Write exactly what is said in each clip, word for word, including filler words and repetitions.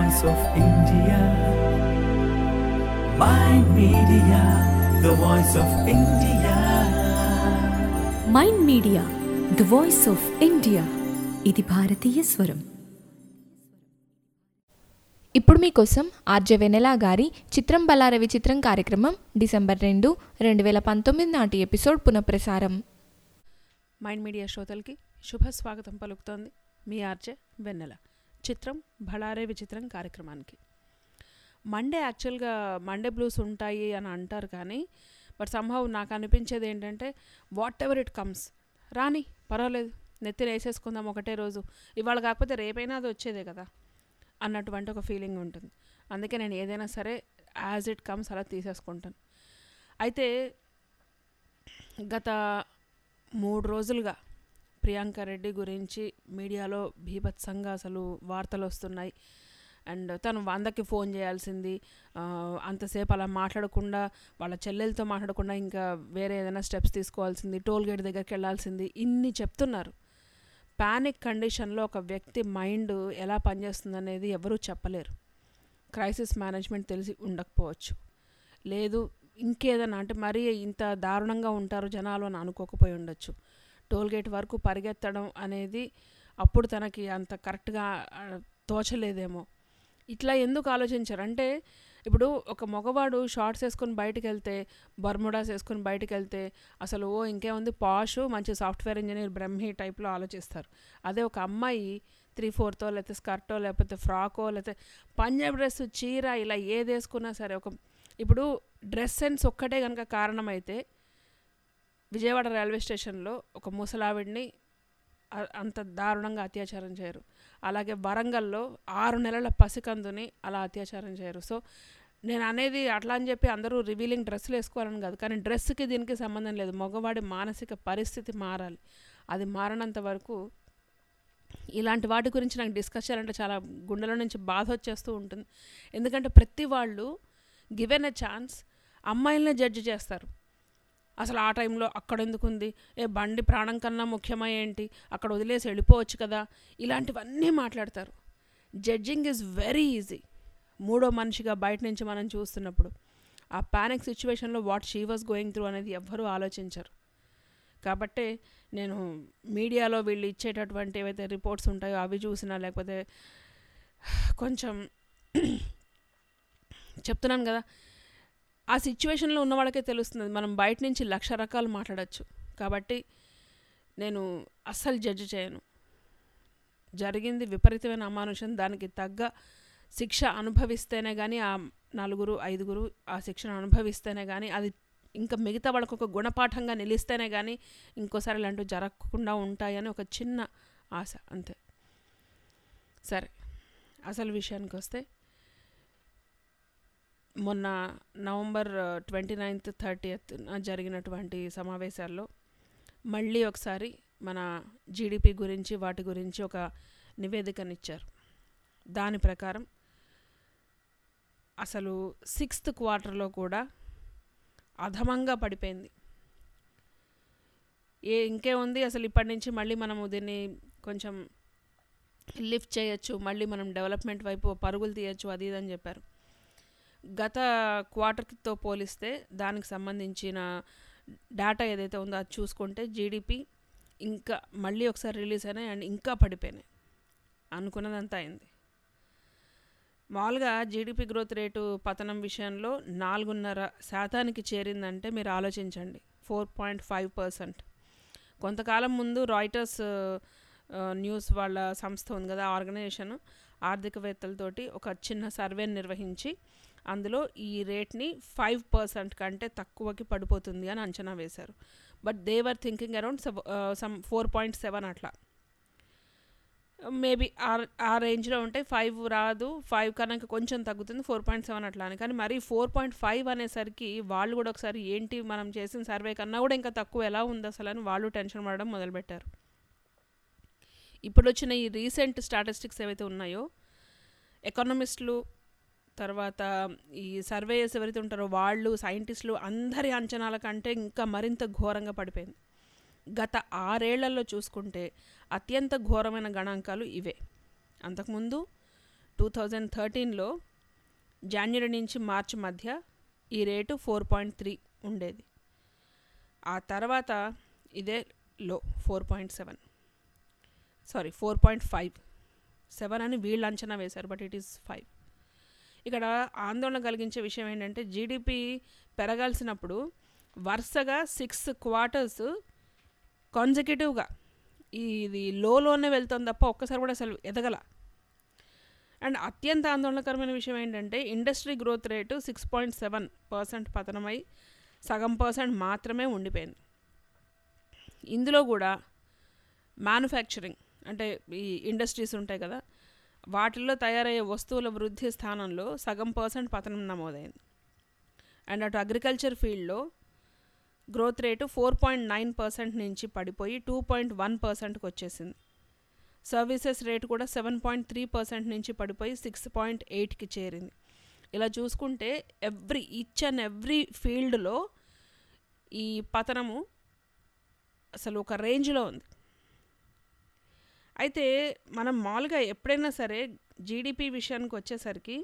voice of India. Mind Media, the voice of India. Mind media the voice of India. ఇది భారతీయ స్వరం. ఇప్పుడు మీకోసం ఆర్జే వెనెలా గారి చిత్రం బలార విచిత్రం కార్యక్రమం డిసెంబర్ రెండు రెండు వేల పంతొమ్మిది నాటి ఎపిసోడ్ పునఃప్రసారం. మైండ్ మీడియా శ్రోతలకి శుభ స్వాగతం పలుకుతోంది మీ ఆర్జే వెన్నెల. చిత్రం బళారే విచిత్రం కార్యక్రమానికి. మండే యాక్చువల్గా మండే బ్లూస్ ఉంటాయి అని అంటారు, కానీ బట్ సంహవ్ నాకు అనిపించేది ఏంటంటే వాట్ ఎవర్ ఇట్ కమ్స్, రాని పర్వాలేదు, నెత్తిన వేసేసుకుందాం ఒకటే రోజు, ఇవాళ కాకపోతే రేపైనా అది వచ్చేదే కదా అన్నటువంటి ఒక ఫీలింగ్ ఉంటుంది. అందుకే నేను ఏదైనా సరే యాజ్ ఇట్ కమ్స్ అలా తీసేసుకుంటాను. అయితే గత మూడు రోజులుగా ప్రియాంక రెడ్డి గురించి మీడియాలో బీభత్సంగా అసలు వార్తలు వస్తున్నాయి. అండ్ తను వందకి ఫోన్ చేయాల్సింది, అంతసేపు అలా మాట్లాడకుండా వాళ్ళ చెల్లెలతో మాట్లాడకుండా ఇంకా వేరే ఏదైనా స్టెప్స్ తీసుకోవాల్సింది, టోల్ గేట్ దగ్గరికి వెళ్ళాల్సింది, ఇన్ని చెప్తున్నారు. ప్యానిక్ కండిషన్లో ఒక వ్యక్తి మైండ్ ఎలా పనిచేస్తుంది అనేది ఎవరూ చెప్పలేరు. క్రైసిస్ మేనేజ్మెంట్ తెలిసి ఉండకపోవచ్చు, లేదు ఇంకేదైనా అంటే మరీ ఇంత దారుణంగా ఉంటారు జనాలు అని అనుకోకపోయి ఉండొచ్చు. టోల్ గేట్ వరకు పరిగెత్తడం అనేది అప్పుడు తనకి అంత కరెక్ట్గా తోచలేదేమో. ఇట్లా ఎందుకు ఆలోచించారు అంటే, ఇప్పుడు ఒక మగవాడు షార్ట్స్ వేసుకొని బయటకు వెళ్తే, బర్ముడాస్ వేసుకొని బయటకు వెళ్తే అసలు ఓ ఇంకేముంది పాష్ మంచి సాఫ్ట్వేర్ ఇంజనీర్ బ్రహ్మి టైప్లో ఆలోచిస్తారు. అదే ఒక అమ్మాయి త్రీ ఫోర్తో లేకపోతే స్కర్టో లేకపోతే ఫ్రాకో లేకపోతే పంజాబ్ డ్రెస్ చీర ఇలా ఏది వేసుకున్నా సరే, ఒక ఇప్పుడు డ్రెస్ సెన్స్ ఒక్కటే కనుక కారణమైతే విజయవాడ రైల్వే స్టేషన్లో ఒక ముసలావిడిని అంత దారుణంగా అత్యాచారం చేయరు. అలాగే వరంగల్లో ఆరు నెలల పసికందుని అలా అత్యాచారం చేయరు. సో నేను అనేది అట్లా అని చెప్పి అందరూ రివీలింగ్ డ్రెస్సులు వేసుకోవాలని కాదు, కానీ డ్రెస్సుకి దీనికి సంబంధం లేదు. మగవాడి మానసిక పరిస్థితి మారాలి. అది మారినంత వరకు ఇలాంటి వాటి గురించి నాకు డిస్కస్ చేయాలంటే చాలా గుండెల నుంచి బాధ వచ్చేస్తూ ఉంటుంది. ఎందుకంటే ప్రతి వాళ్ళు గివెన్ ఎ ఛాన్స్ అమ్మాయిలనే జడ్జి చేస్తారు. అసలు ఆ టైంలో అక్కడ ఎందుకుంది, ఏ బండి ప్రాణం కన్నా ముఖ్యమా ఏంటి, అక్కడ వదిలేసి వెళ్ళిపోవచ్చు కదా, ఇలాంటివన్నీ మాట్లాడతారు. జడ్జింగ్ ఈజ్ వెరీ ఈజీ మూడో మనిషిగా బయట నుంచి మనం చూస్తున్నప్పుడు. ఆ ప్యానిక్ సిచ్యువేషన్లో what she was going through అనేది ఎవ్వరూ ఆలోచించరు. కాబట్టే నేను మీడియాలో వీళ్ళు ఇచ్చేటటువంటి ఏవైతే రిపోర్ట్స్ ఉంటాయో అవి చూసినా, లేకపోతే కొంచెం చెప్తున్నాను కదా, ఆ సిచ్యువేషన్లో ఉన్న వాళ్ళకే తెలుస్తుంది. మనం బయట నుంచి లక్ష రకాలు మాట్లాడచ్చు. కాబట్టి నేను అస్సలు జడ్జి చేయను. జరిగింది విపరీతమైన అమానుషం, దానికి తగ్గ శిక్ష అనుభవిస్తేనే కానీ, ఆ నలుగురు ఐదుగురు ఆ శిక్షను అనుభవిస్తేనే కానీ, అది ఇంకా మిగతా వాళ్ళకు ఒక గుణపాఠంగా నిలిస్తేనే కానీ ఇంకోసారి ఇలాంటివి జరగకుండా ఉంటాయని ఒక చిన్న ఆశ, అంతే. సరే, అసలు విషయానికి వస్తే, మొన్న నవంబర్ ట్వంటీ నైన్త్ థర్టీయత్ జరిగినటువంటి సమావేశాల్లో మళ్ళీ ఒకసారి మన జీడిపి గురించి వాటి గురించి ఒక నివేదికనిచ్చారు. దాని ప్రకారం అసలు సిక్స్త్ క్వార్టర్లో కూడా అధమంగా పడిపోయింది. ఏ ఇంకేముంది అసలు ఇప్పటి నుంచి మళ్ళీ మనము దీన్ని కొంచెం లిఫ్ట్ చేయొచ్చు, మళ్ళీ మనం డెవలప్మెంట్ వైపు పరుగులు తీయచ్చు, అది ఇది అని చెప్పారు. గత క్వార్టర్తో పోలిస్తే దానికి సంబంధించిన డేటా ఏదైతే ఉందో అది చూసుకుంటే జీడిపి ఇంకా మళ్ళీ ఒకసారి రిలీజ్ అయినాయి అండ్ ఇంకా పడిపోయినాయి. అనుకున్నదంతా అయింది. మామూలుగా జీడిపి గ్రోత్ రేటు పతనం విషయంలో నాలుగున్నర శాతానికి చేరిందంటే మీరు ఆలోచించండి, ఫోర్ పాయింట్ ఫైవ్ పర్సెంట్. కొంతకాలం ముందు రాయిటర్స్ న్యూస్ వాళ్ళ సంస్థ ఉంది కదా, ఆర్గనైజేషన్, ఆర్థికవేత్తలతోటి ఒక చిన్న సర్వేని నిర్వహించి అందులో ఈ రేట్ని ఫైవ్ పర్సెంట్ కంటే తక్కువకి పడిపోతుంది అని అంచనా వేశారు. But they were thinking around some four point seven అట్లా, మేబీ ఆ ఆ రేంజ్లో ఉంటే ఫైవ్ రాదు, ఫైవ్ కన్నా కొంచెం తగ్గుతుంది, ఫోర్ పాయింట్ సెవెన్ అట్లా అని. కానీ మరి ఫోర్ పాయింట్ ఫైవ్ అనేసరికి వాళ్ళు కూడా ఒకసారి ఏంటి మనం చేసిన సర్వే కన్నా కూడా ఇంకా తక్కువ ఎలా ఉంది అసలు అని వాళ్ళు టెన్షన్ పడడం మొదలుపెట్టారు. ఇప్పుడు వచ్చిన ఈ రీసెంట్ స్టాటిస్టిక్స్ ఏవైతే ఉన్నాయో, ఎకానమిస్టులు తర్వాత ఈ సర్వేయర్స్ ఎవరైతే ఉంటారో వాళ్ళు, సైంటిస్టులు అందరి అంచనాల కంటే ఇంకా మరింత ఘోరంగా పడిపోయింది. గత ఆరేళ్లలో చూసుకుంటే అత్యంత ఘోరమైన గణాంకాలు ఇవే. అంతకుముందు టూ థౌజండ్ థర్టీన్లో జనవరి నుంచి మార్చి మధ్య ఈ రేటు ఫోర్ పాయింట్ త్రీ ఉండేది. ఆ తర్వాత ఇదే లో four point seven sorry four point five seven అని వీళ్ళు అంచనా వేశారు, బట్ ఇట్ ఈస్ ఫైవ్. ఇక్కడ ఆందోళన కలిగించే విషయం ఏంటంటే జీడిపి పెరగాల్సినప్పుడు వరుసగా సిక్స్ క్వార్టర్స్ కాన్సెక్యూటివ్గా ఇది లోలోనే వెళ్తుంది తప్ప ఒక్కసారి కూడా అసలు ఎదగల. అండ్ అత్యంత ఆందోళనకరమైన విషయం ఏంటంటే industry growth rate six point seven percent పతనమై సగం పర్సెంట్ మాత్రమే ఉండిపోయింది. ఇందులో కూడా మ్యానుఫ్యాక్చరింగ్ అంటే ఈ ఇండస్ట్రీస్ ఉంటాయి కదా, వాటిల్లో తయారయ్యే వస్తువుల వృద్ధి స్థానంలో సగం పర్సెంట్ పతనం నమోదైంది. అండ్ అటు అగ్రికల్చర్ ఫీల్డ్లో growth rate four point nine percent నుంచి పడిపోయి టూ పాయింట్ వన్ పర్సెంట్కి వచ్చేసింది. సర్వీసెస్ రేటు కూడా సెవెన్ పాయింట్ త్రీ పర్సెంట్ నుంచి పడిపోయి సిక్స్ పాయింట్ ఎయిట్కి చేరింది. ఇలా చూసుకుంటే ఎవ్రీ ఈచ్ అండ్ ఎవ్రీ ఫీల్డ్లో ఈ పతనము అసలు ఒక రేంజ్లో ఉంది. అయితే మనం మామూలుగా ఎప్పుడైనా సరే జీడిపి విషయానికి వచ్చేసరికి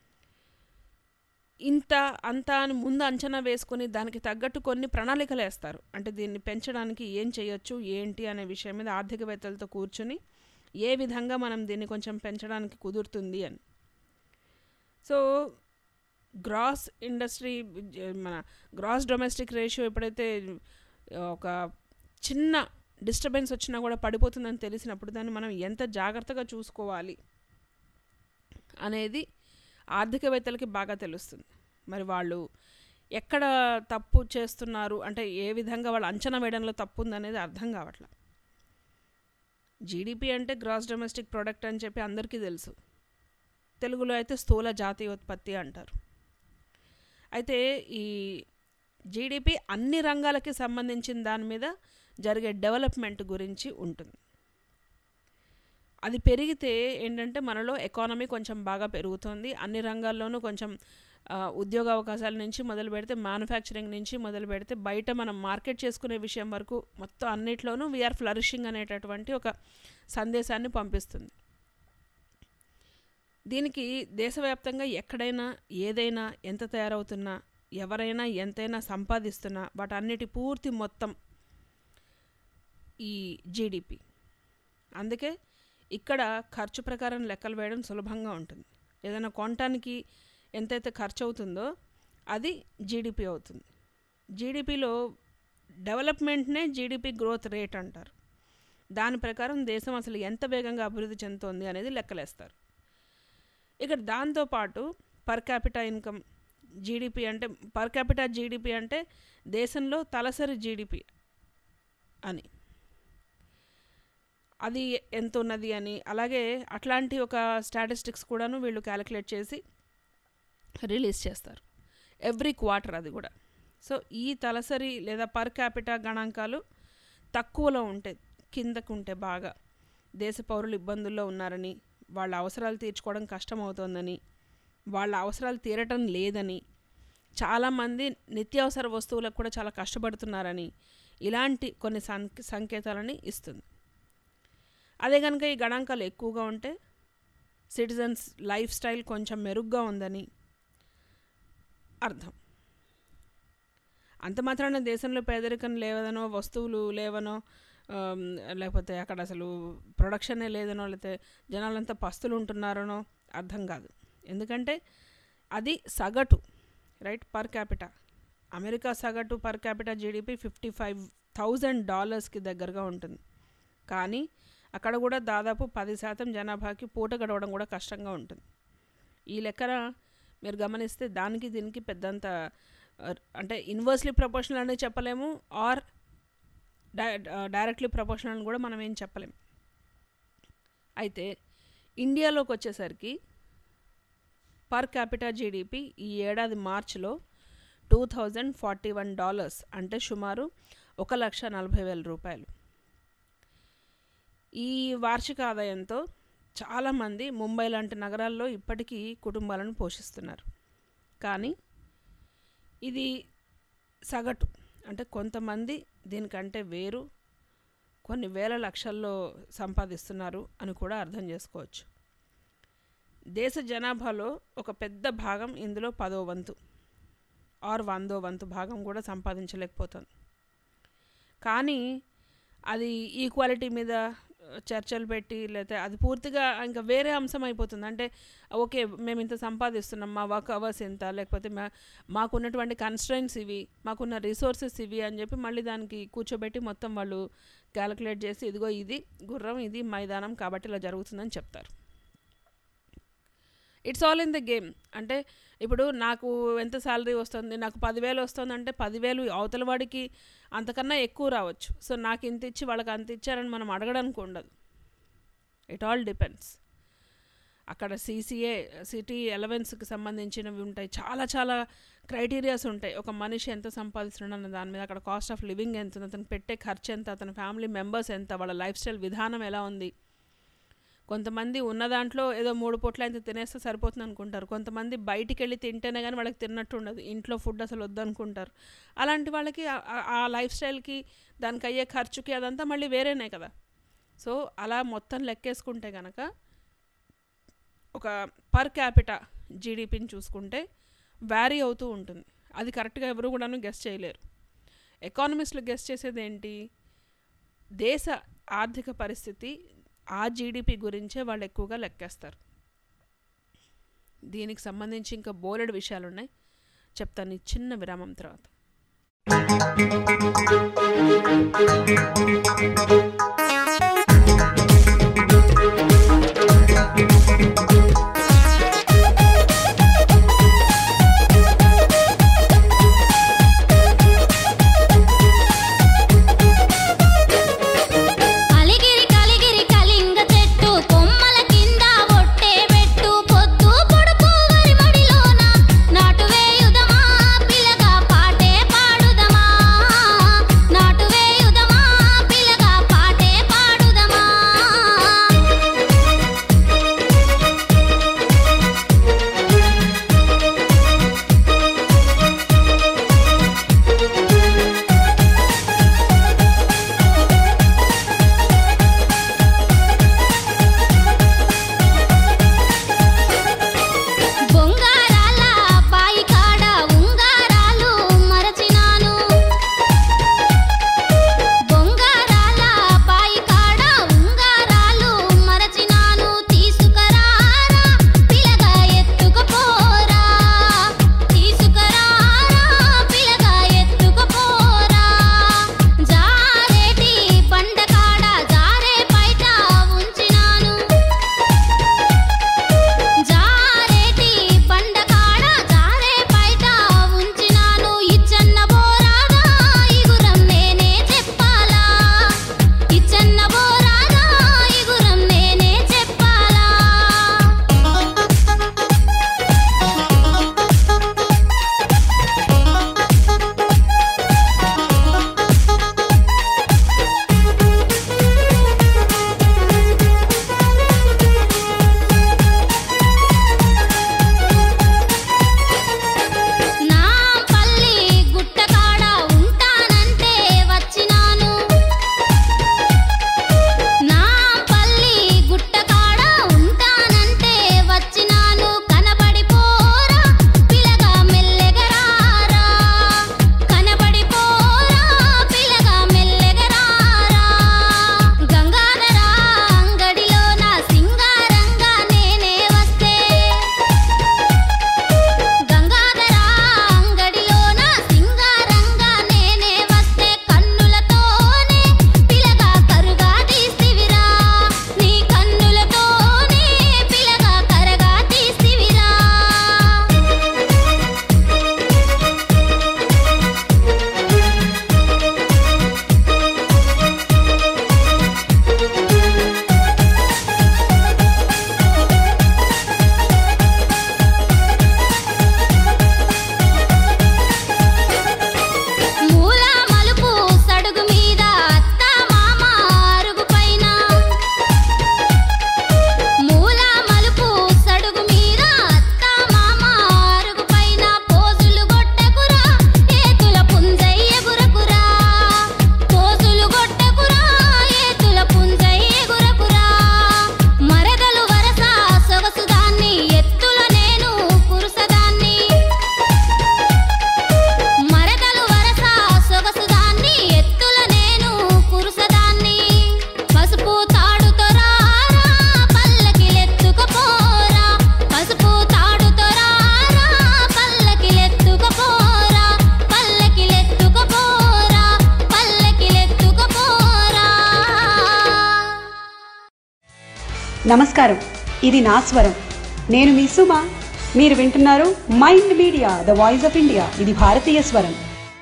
ఇంత అంత అని ముందు అంచనా వేసుకొని దానికి తగ్గట్టు కొన్ని ప్రణాళికలు వేస్తారు. అంటే దీన్ని పెంచడానికి ఏం చేయొచ్చు ఏంటి అనే విషయం మీద ఆర్థికవేత్తలతో కూర్చుని ఏ విధంగా మనం దీన్ని కొంచెం పెంచడానికి కుదురుతుంది అని. సో గ్రాస్ ఇండస్ట్రీ మన గ్రాస్ డొమెస్టిక్ రేషియో ఎప్పుడైతే ఒక చిన్న డిస్టర్బెన్స్ వచ్చినా కూడా పడిపోతుందని తెలిసినప్పుడు దాన్ని మనం ఎంత జాగ్రత్తగా చూసుకోవాలి అనేది ఆర్థికవేత్తలకి బాగా తెలుస్తుంది. మరి వాళ్ళు ఎక్కడ తప్పు చేస్తున్నారు అంటే ఏ విధంగా వాళ్ళు అంచనా వేయడంలో తప్పు ఉందనేది అర్థం కావట్లేదు. జీడిపి అంటే గ్రాస్ డొమెస్టిక్ ప్రోడక్ట్ అని చెప్పి అందరికీ తెలుసు, తెలుగులో అయితే స్థూల జాతీయోత్పత్తి అంటారు. అయితే ఈ జీడిపి అన్ని రంగాలకి సంబంధించిన దాని మీద జరిగే డెవలప్మెంట్ గురించి ఉంటుంది. అది పెరిగితే ఏంటంటే మనలో ఎకానమీ కొంచెం బాగా పెరుగుతుంది. అన్ని రంగాల్లోనూ కొంచెం ఉద్యోగ అవకాశాల నుంచి మొదలు పెడితే మ్యానుఫ్యాక్చరింగ్ నుంచి మొదలు పెడితే బయట మనం మార్కెట్ చేసుకునే విషయం వరకు మొత్తం అన్నిట్లోనూ వీఆర్ ఫ్లరిషింగ్ అనేటటువంటి ఒక సందేశాన్ని పంపిస్తుంది. దీనికి దేశవ్యాప్తంగా ఎక్కడైనా ఏదైనా ఎంత తయారవుతున్నా ఎవరైనా ఎంతైనా సంపాదిస్తున్నా వాటన్నిటి పూర్తి మొత్తం ఈ జీడిపి. అందుకే ఇక్కడ ఖర్చు ప్రకారం లెక్కలు వేయడం సులభంగా ఉంటుంది. ఏదైనా కొనటానికి ఎంతైతే ఖర్చు అవుతుందో అది జీడిపి అవుతుంది. జీడిపిలో డెవలప్మెంట్నే జీడిపి గ్రోత్ రేట్ అంటారు. దాని ప్రకారం దేశం అసలు ఎంత వేగంగా అభివృద్ధి చెందుతోంది అనేది లెక్కలేస్తారు. ఇక్కడ దాంతోపాటు పర్ క్యాపిటా ఇన్కమ్ జీడిపి అంటే పర్ క్యాపిటా జీడిపి అంటే దేశంలో తలసరి జీడిపి అని అది ఎంత ఉన్నది అని, అలాగే అట్లాంటి ఒక స్టాటిస్టిక్స్ కూడాను వీళ్ళు క్యాలిక్యులేట్ చేసి రిలీజ్ చేస్తారు ఎవ్రీ క్వార్టర్. అది కూడా సో ఈ తలసరి లేదా పర్ క్యాపిటా గణాంకాలు తక్కువలో ఉంటే కిందకు ఉంటే బాగా దేశ పౌరులు ఇబ్బందుల్లో ఉన్నారని, వాళ్ళ అవసరాలు తీర్చుకోవడం కష్టమవుతోందని, వాళ్ళ అవసరాలు తీరటం లేదని, చాలామంది నిత్యావసర వస్తువులకు కూడా చాలా కష్టపడుతున్నారని ఇలాంటి కొన్ని సంకే సంకేతాలని ఇస్తుంది. అదే కనుక ఈ గణాంకాలు ఎక్కువగా ఉంటే సిటిజన్స్ లైఫ్ స్టైల్ కొంచెం మెరుగ్గా ఉందని అర్థం. అంత మాత్రాన దేశంలో పేదరికం లేవదనో, వస్తువులు లేవనో, లేకపోతే అక్కడ అసలు ప్రొడక్షనే లేదనో, లేకపోతే జనాలంతా పస్తులు ఉంటున్నారనో అర్థం కాదు. ఎందుకంటే అది సగటు రైట్ పర్ క్యాపిటా. అమెరికా సగటు per capita GDP fifty five thousand డాలర్స్కి దగ్గరగా ఉంటుంది. కానీ అక్కడ కూడా దాదాపు పది శాతం జనాభాకి పూట గడవడం కూడా కష్టంగా ఉంటుంది. ఈ లెక్కన మీరు గమనిస్తే దానికి దీనికి పెద్దంత అంటే ఇన్వర్స్లీ ప్రపోర్షనల్ అనేది చెప్పలేము, ఆర్ డై డైరెక్ట్లీ ప్రపోర్షనల్ అని కూడా మనం ఏం చెప్పలేము. అయితే ఇండియాలోకి వచ్చేసరికి పర్ క్యాపిటా జీడిపి ఈ ఏడాది మార్చిలో two thousand forty one dollars అంటే సుమారు ఒక లక్ష నలభై వేల రూపాయలు. ఈ వార్షిక ఆదాయంతో చాలామంది ముంబై లాంటి నగరాల్లో ఇప్పటికీ కుటుంబాలను పోషిస్తున్నారు. కానీ ఇది సగటు, అంటే కొంతమంది దీనికంటే వేరు కొన్ని వేల లక్షల్లో సంపాదిస్తున్నారు అని కూడా అర్థం చేసుకోవచ్చు. దేశ జనాభాలో ఒక పెద్ద భాగం ఇందులో పదో వంతు ఆర్ వందో వంతు భాగం కూడా సంపాదించలేకపోతుంది. కానీ అది ఈక్వాలిటీ మీద చర్చలు పెట్టి లేకపోతే అది పూర్తిగా ఇంకా వేరే అంశం అయిపోతుంది. అంటే ఓకే మేము ఇంత సంపాదిస్తున్నాం, మా వర్క్ అవర్స్ ఇంత, లేకపోతే మా మాకున్నటువంటి కన్స్ట్రైన్స్ ఇవి, మాకున్న రిసోర్సెస్ ఇవి అని చెప్పి మళ్ళీ దానికి కూర్చోబెట్టి మొత్తం వాళ్ళు క్యాలిక్యులేట్ చేసి ఇదిగో ఇది గుర్రం, ఇది మైదానం కాబట్టి ఇలా జరుగుతుందని చెప్తారు. It's all in the game. అంటే ఇప్పుడు నాకు ఎంత శాలరీ వస్తుంది, నాకు పదివేలు వస్తుంది అంటే పదివేలు అవతల వాడికి అంతకన్నా ఎక్కువ రావచ్చు. సో నాకు ఇంత ఇచ్చి వాళ్ళకి అంత ఇచ్చారని మనం అడగడానికి ఉండదు. It all depends. అక్కడ సీసీఏ సిటీ ఎలవెన్స్కి సంబంధించినవి ఉంటాయి, చాలా చాలా క్రైటీరియాస్ ఉంటాయి. ఒక మనిషి ఎంత సంపాదిస్తున్నాడు అన్న దాని మీద, అక్కడ కాస్ట్ ఆఫ్ లివింగ్ ఎంత, అతను పెట్టే ఖర్చు ఎంత, అతని ఫ్యామిలీ మెంబర్స్ ఎంత, వాళ్ళ లైఫ్ స్టైల్ విధానం ఎలా ఉంది. కొంతమంది ఉన్న దాంట్లో ఏదో మూడు పూట్ల అయితే తినేస్తే సరిపోతుంది అనుకుంటారు. కొంతమంది బయటికి వెళ్ళి తింటేనే కానీ వాళ్ళకి తిన్నట్టు ఉండదు, ఇంట్లో ఫుడ్ అసలు వద్దనుకుంటారు. అలాంటి వాళ్ళకి ఆ లైఫ్ స్టైల్కి దానికి అయ్యే ఖర్చుకి అదంతా మళ్ళీ వేరేనే కదా. సో అలా మొత్తం లెక్కేసుకుంటే కనుక ఒక పర్ క్యాపిటా జీడిపిని చూసుకుంటే వ్యారీ అవుతూ ఉంటుంది. అది కరెక్ట్గా ఎవరు కూడాను గెస్ చేయలేరు. ఎకానమిస్టులు గెస్ చేసేది ఏంటి, దేశ ఆర్థిక పరిస్థితి, ఆ జీడిపి గురించే వాళ్ళు ఎక్కువగా లెక్కేస్తారు. దీనికి సంబంధించి ఇంకా బోలెడు విషయాలు ఉన్నాయి, చెప్తాను ఈ చిన్న విరామం తర్వాత. నమస్కారం, ఇది నా స్వరం. నేను మీ సుమ. మీరు వింటున్నారు mind media, the voice of India. ఇది భారతీయ స్వరం.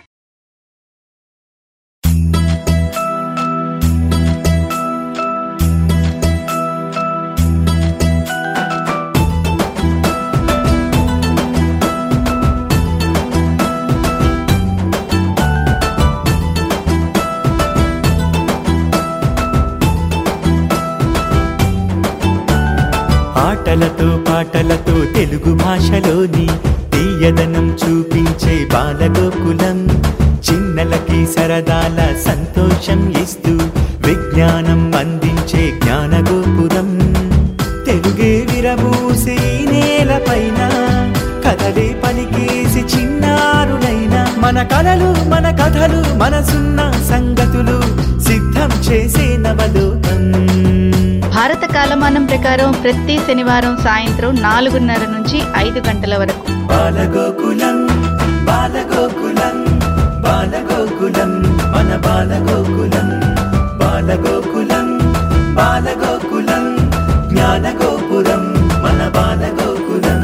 ఆటలతో పాటలతో తెలుగు భాషలోని తీయదనం చూపించే బాలగోకులం, చిన్నలకి సరదాల సంతోషం ఇస్తూ విజ్ఞానం అందించే జ్ఞానగోపురం. తెలుగే విరబూసి నేలపైన కథలే పలికేసి చిన్నారులైన మన కలలు మన కథలు మనసున్న సంగతులు సిద్ధం చేసే నవలోకం. భారత కాలమానం ప్రకారం ప్రతి శనివారం సాయంత్రం నాలుగున్నర నుంచి ఐదు గంటల వరకు బాలగోకులం బాలగోకులం బాలగోకులం మన బాలగోకులం బాలగోకులం బాలగోకులం జ్ఞానగోపురం మన Balagokulam.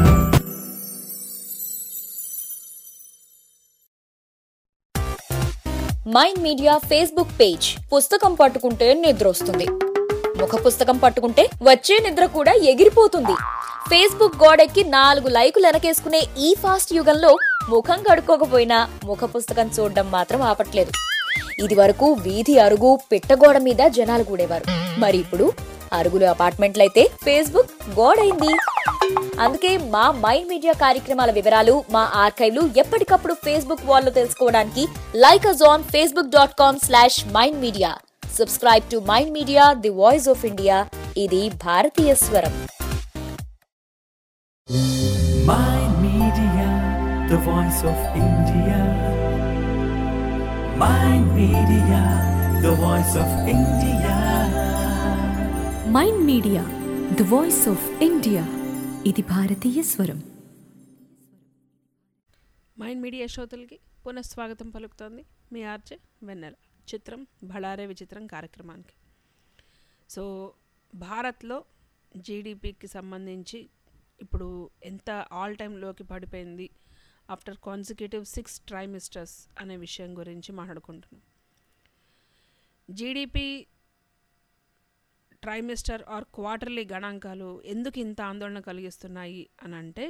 Mind media Facebook page. పుస్తకం పట్టుకుంటే నిద్ర వస్తుంది, ముఖ పుస్తకం పట్టుకుంటే వచ్చే నిద్ర కూడా ఎగిరిపోతుంది. ఫేస్బుక్ గోడెక్కి నాలుగు లైకులు వెనకేసుకునే ఈ ఫాస్ట్ యుగంలో ముఖం కడుక్కోకపోయినా ముఖ పుస్తకం చూడడం మాత్రం ఆపట్లేదు. ఇది వరకు వీధి అరుగు పిట్టగోడ మీద జనాలు కూడేవారు, మరి ఇప్పుడు అరుగులు అపార్ట్మెంట్లయితే ఫేస్బుక్ గోడైంది. అందుకే మా మైండ్ మీడియా కార్యక్రమాల వివరాలు మా ఆర్కైవ్లు ఎప్పటికప్పుడు ఫేస్బుక్ వాల్లో తెలుసుకోవడానికి like us on Facebook dot com slash mind media. Subscribe to mind media, the voice of India. ఇది భారతీయ స్వరం. Mind Media, the voice of India. Mind Media, the voice of India. Mind media, the voice of India. ఇది భారతీయ స్వరం. Mind media శ్రోతలకి పునఃస్వాగతం పలుకుతోంది మీ RJ వెన్నెల. చిత్రం భళారే విచిత్రం కార్యక్రమానికి. సో భారత్లో జీడిపికి సంబంధించి ఇప్పుడు ఎంత ఆల్ టైంలోకి పడిపోయింది ఆఫ్టర్ కాన్సిక్యూటివ్ సిక్స్ ట్రైమిస్టర్స్ అనే విషయం గురించి మాట్లాడుకుంటున్నాం. జీడిపి ట్రైమిస్టర్ ఆర్ క్వార్టర్లీ గణాంకాలు ఎందుకు ఇంత ఆందోళన కలిగిస్తున్నాయి అని అంటే,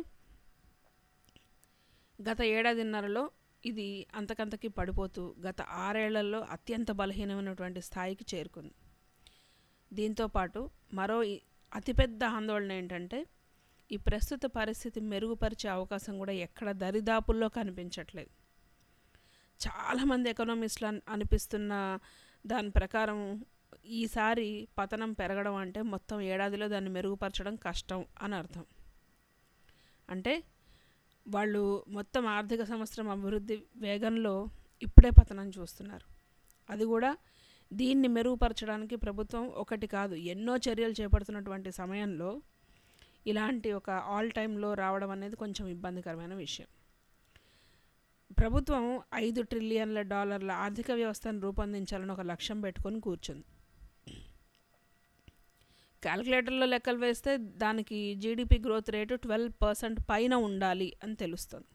గత ఏడాదిన్నరలో ఇది అంతకంతకి పడిపోతూ గత ఆరేళ్లలో అత్యంత బలహీనమైనటువంటి స్థాయికి చేరుకుంది. దీంతోపాటు మరో అతిపెద్ద ఆందోళన ఏంటంటే, ఈ ప్రస్తుత పరిస్థితి మెరుగుపరిచే అవకాశం కూడా ఎక్కడ దరిదాపుల్లో కనిపించట్లేదు. చాలామంది ఎకనామిస్టులు అనిపిస్తున్న దాని ప్రకారం ఈసారి పతనం పెరగడం అంటే మొత్తం ఏడాదిలో దాన్ని మెరుగుపరచడం కష్టం అని అర్థం. అంటే వాళ్ళు మొత్తం ఆర్థిక సంవత్సరం అభివృద్ధి వేగంలో ఇప్పుడే పతనం చూస్తున్నారు. అది కూడా దీన్ని మెరుగుపరచడానికి ప్రభుత్వం ఒకటి కాదు ఎన్నో చర్యలు చేపడుతున్నటువంటి సమయంలో ఇలాంటి ఒక ఆల్ టైంలో రావడం అనేది కొంచెం ఇబ్బందికరమైన విషయం. ప్రభుత్వం ఐదు ట్రిలియన్ల డాలర్ల ఆర్థిక వ్యవస్థను రూపొందించాలని ఒక లక్ష్యం పెట్టుకొని కూర్చుంది. క్యాలిక్యులేటర్లో లెక్కలు వేస్తే దానికి GDP growth rate twelve percent పైన ఉండాలి అని తెలుస్తుంది.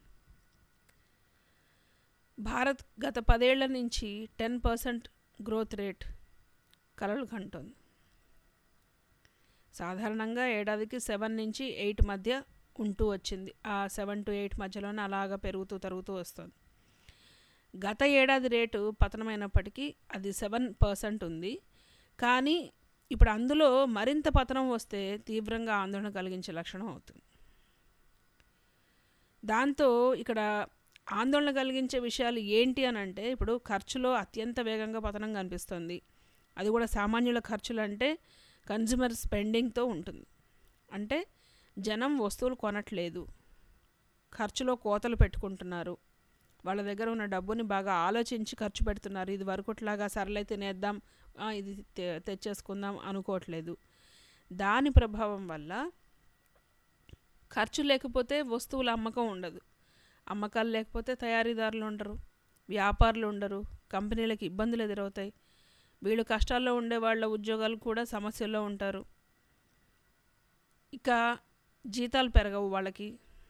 భారత్ గత పదేళ్ల నుంచి టెన్ పర్సెంట్ గ్రోత్ రేట్ కలలు కంటోంది. సాధారణంగా ఏడాదికి సెవెన్ నుంచి ఎయిట్ మధ్య ఉంటూ వచ్చింది. ఆ సెవెన్ టు ఎయిట్ మధ్యలోనే అలాగా పెరుగుతూ తరుగుతూ వస్తుంది. గత ఏడాది రేటు పతనమైనప్పటికీ అది సెవెన్ పర్సెంట్ ఉంది. కానీ ఇప్పుడు అందులో మరింత పతనం వస్తే తీవ్రంగా ఆందోళన కలిగించే లక్షణం అవుతుంది. దాంతో ఇక్కడ ఆందోళన కలిగించే విషయాలు ఏంటి అని అంటే, ఇప్పుడు ఖర్చులో అత్యంత వేగంగా పతనం కనిపిస్తుంది. అది కూడా సామాన్యుల ఖర్చులు అంటే కన్జ్యూమర్ స్పెండింగ్తో ఉంటుంది. అంటే జనం వస్తువులు కొనట్లేదు, ఖర్చులో కోతలు పెట్టుకుంటున్నారు, వాళ్ళ దగ్గర ఉన్న డబ్బుని బాగా ఆలోచించి ఖర్చు పెడుతున్నారు. ఇది వరకుట్లాగా సరళై తినేద్దాం, ఇది తెచ్చేసుకుందాం అనుకోవట్లేదు. దాని ప్రభావం వల్ల ఖర్చు లేకపోతే వస్తువుల అమ్మకం ఉండదు, అమ్మకాలు లేకపోతే తయారీదారులు ఉండరు, వ్యాపారులు ఉండరు, కంపెనీలకు ఇబ్బందులు ఎదురవుతాయి. వీళ్ళు కష్టాల్లో ఉండే వాళ్ళ ఉద్యోగాలు కూడా సమస్యల్లో ఉంటారు. ఇక జీతాలు పెరగవు వాళ్ళకి,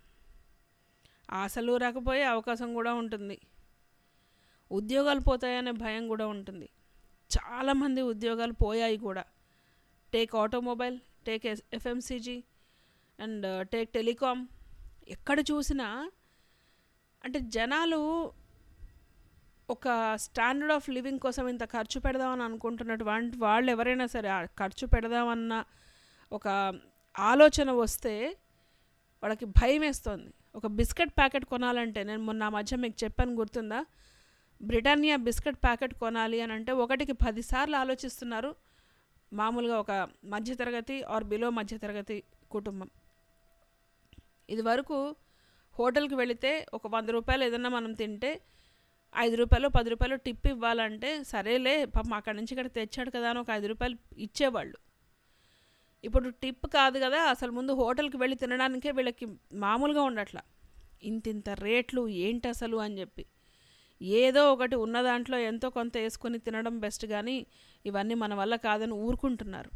ఆశలు రాకపోయే అవకాశం కూడా ఉంటుంది, ఉద్యోగాలు పోతాయనే భయం కూడా ఉంటుంది. చాలామంది ఉద్యోగాలు పోయాయి కూడా. Take automobile, take FMCG and take telecom, ఎక్కడ చూసినా అంటే జనాలు ఒక స్టాండర్డ్ ఆఫ్ లివింగ్ కోసం ఇంత ఖర్చు పెడదామని అనుకుంటున్నటువంటి వాళ్ళు ఎవరైనా సరే ఆ ఖర్చు పెడదామన్న ఒక ఆలోచన వస్తే వాళ్ళకి భయం వేస్తుంది. ఒక బిస్కెట్ ప్యాకెట్ కొనాలంటే, నేను మొన్న ఆ మధ్య మీకు చెప్పాను గుర్తుందా, బ్రిటానియా బిస్కెట్ ప్యాకెట్ కొనాలి అని అంటే ఒకటికి పదిసార్లు ఆలోచిస్తున్నారు మామూలుగా ఒక మధ్యతరగతి ఆర్ బిలో మధ్యతరగతి కుటుంబం. ఇది వరకు హోటల్కి వెళితే ఒక వంద రూపాయలు ఏదన్నా మనం తింటే ఐదు రూపాయలు పది రూపాయలు టిప్ ఇవ్వాలంటే సరేలే పాపం అక్కడి నుంచి ఇక్కడ తెచ్చాడు కదా అని ఒక ఐదు రూపాయలు ఇచ్చేవాళ్ళు. ఇప్పుడు టిప్ కాదు కదా, అసలు ముందు హోటల్కి వెళ్ళి తినడానికే వీళ్ళకి మామూలుగా ఉండట్లా. ఇంత ఇంత రేట్లు ఏంటి అసలు అని చెప్పి ఏదో ఒకటి ఉన్న దాంట్లో ఎంతో కొంత వేసుకొని తినడం బెస్ట్, కానీ ఇవన్నీ మన వల్ల కాదని ఊరుకుంటున్నారు.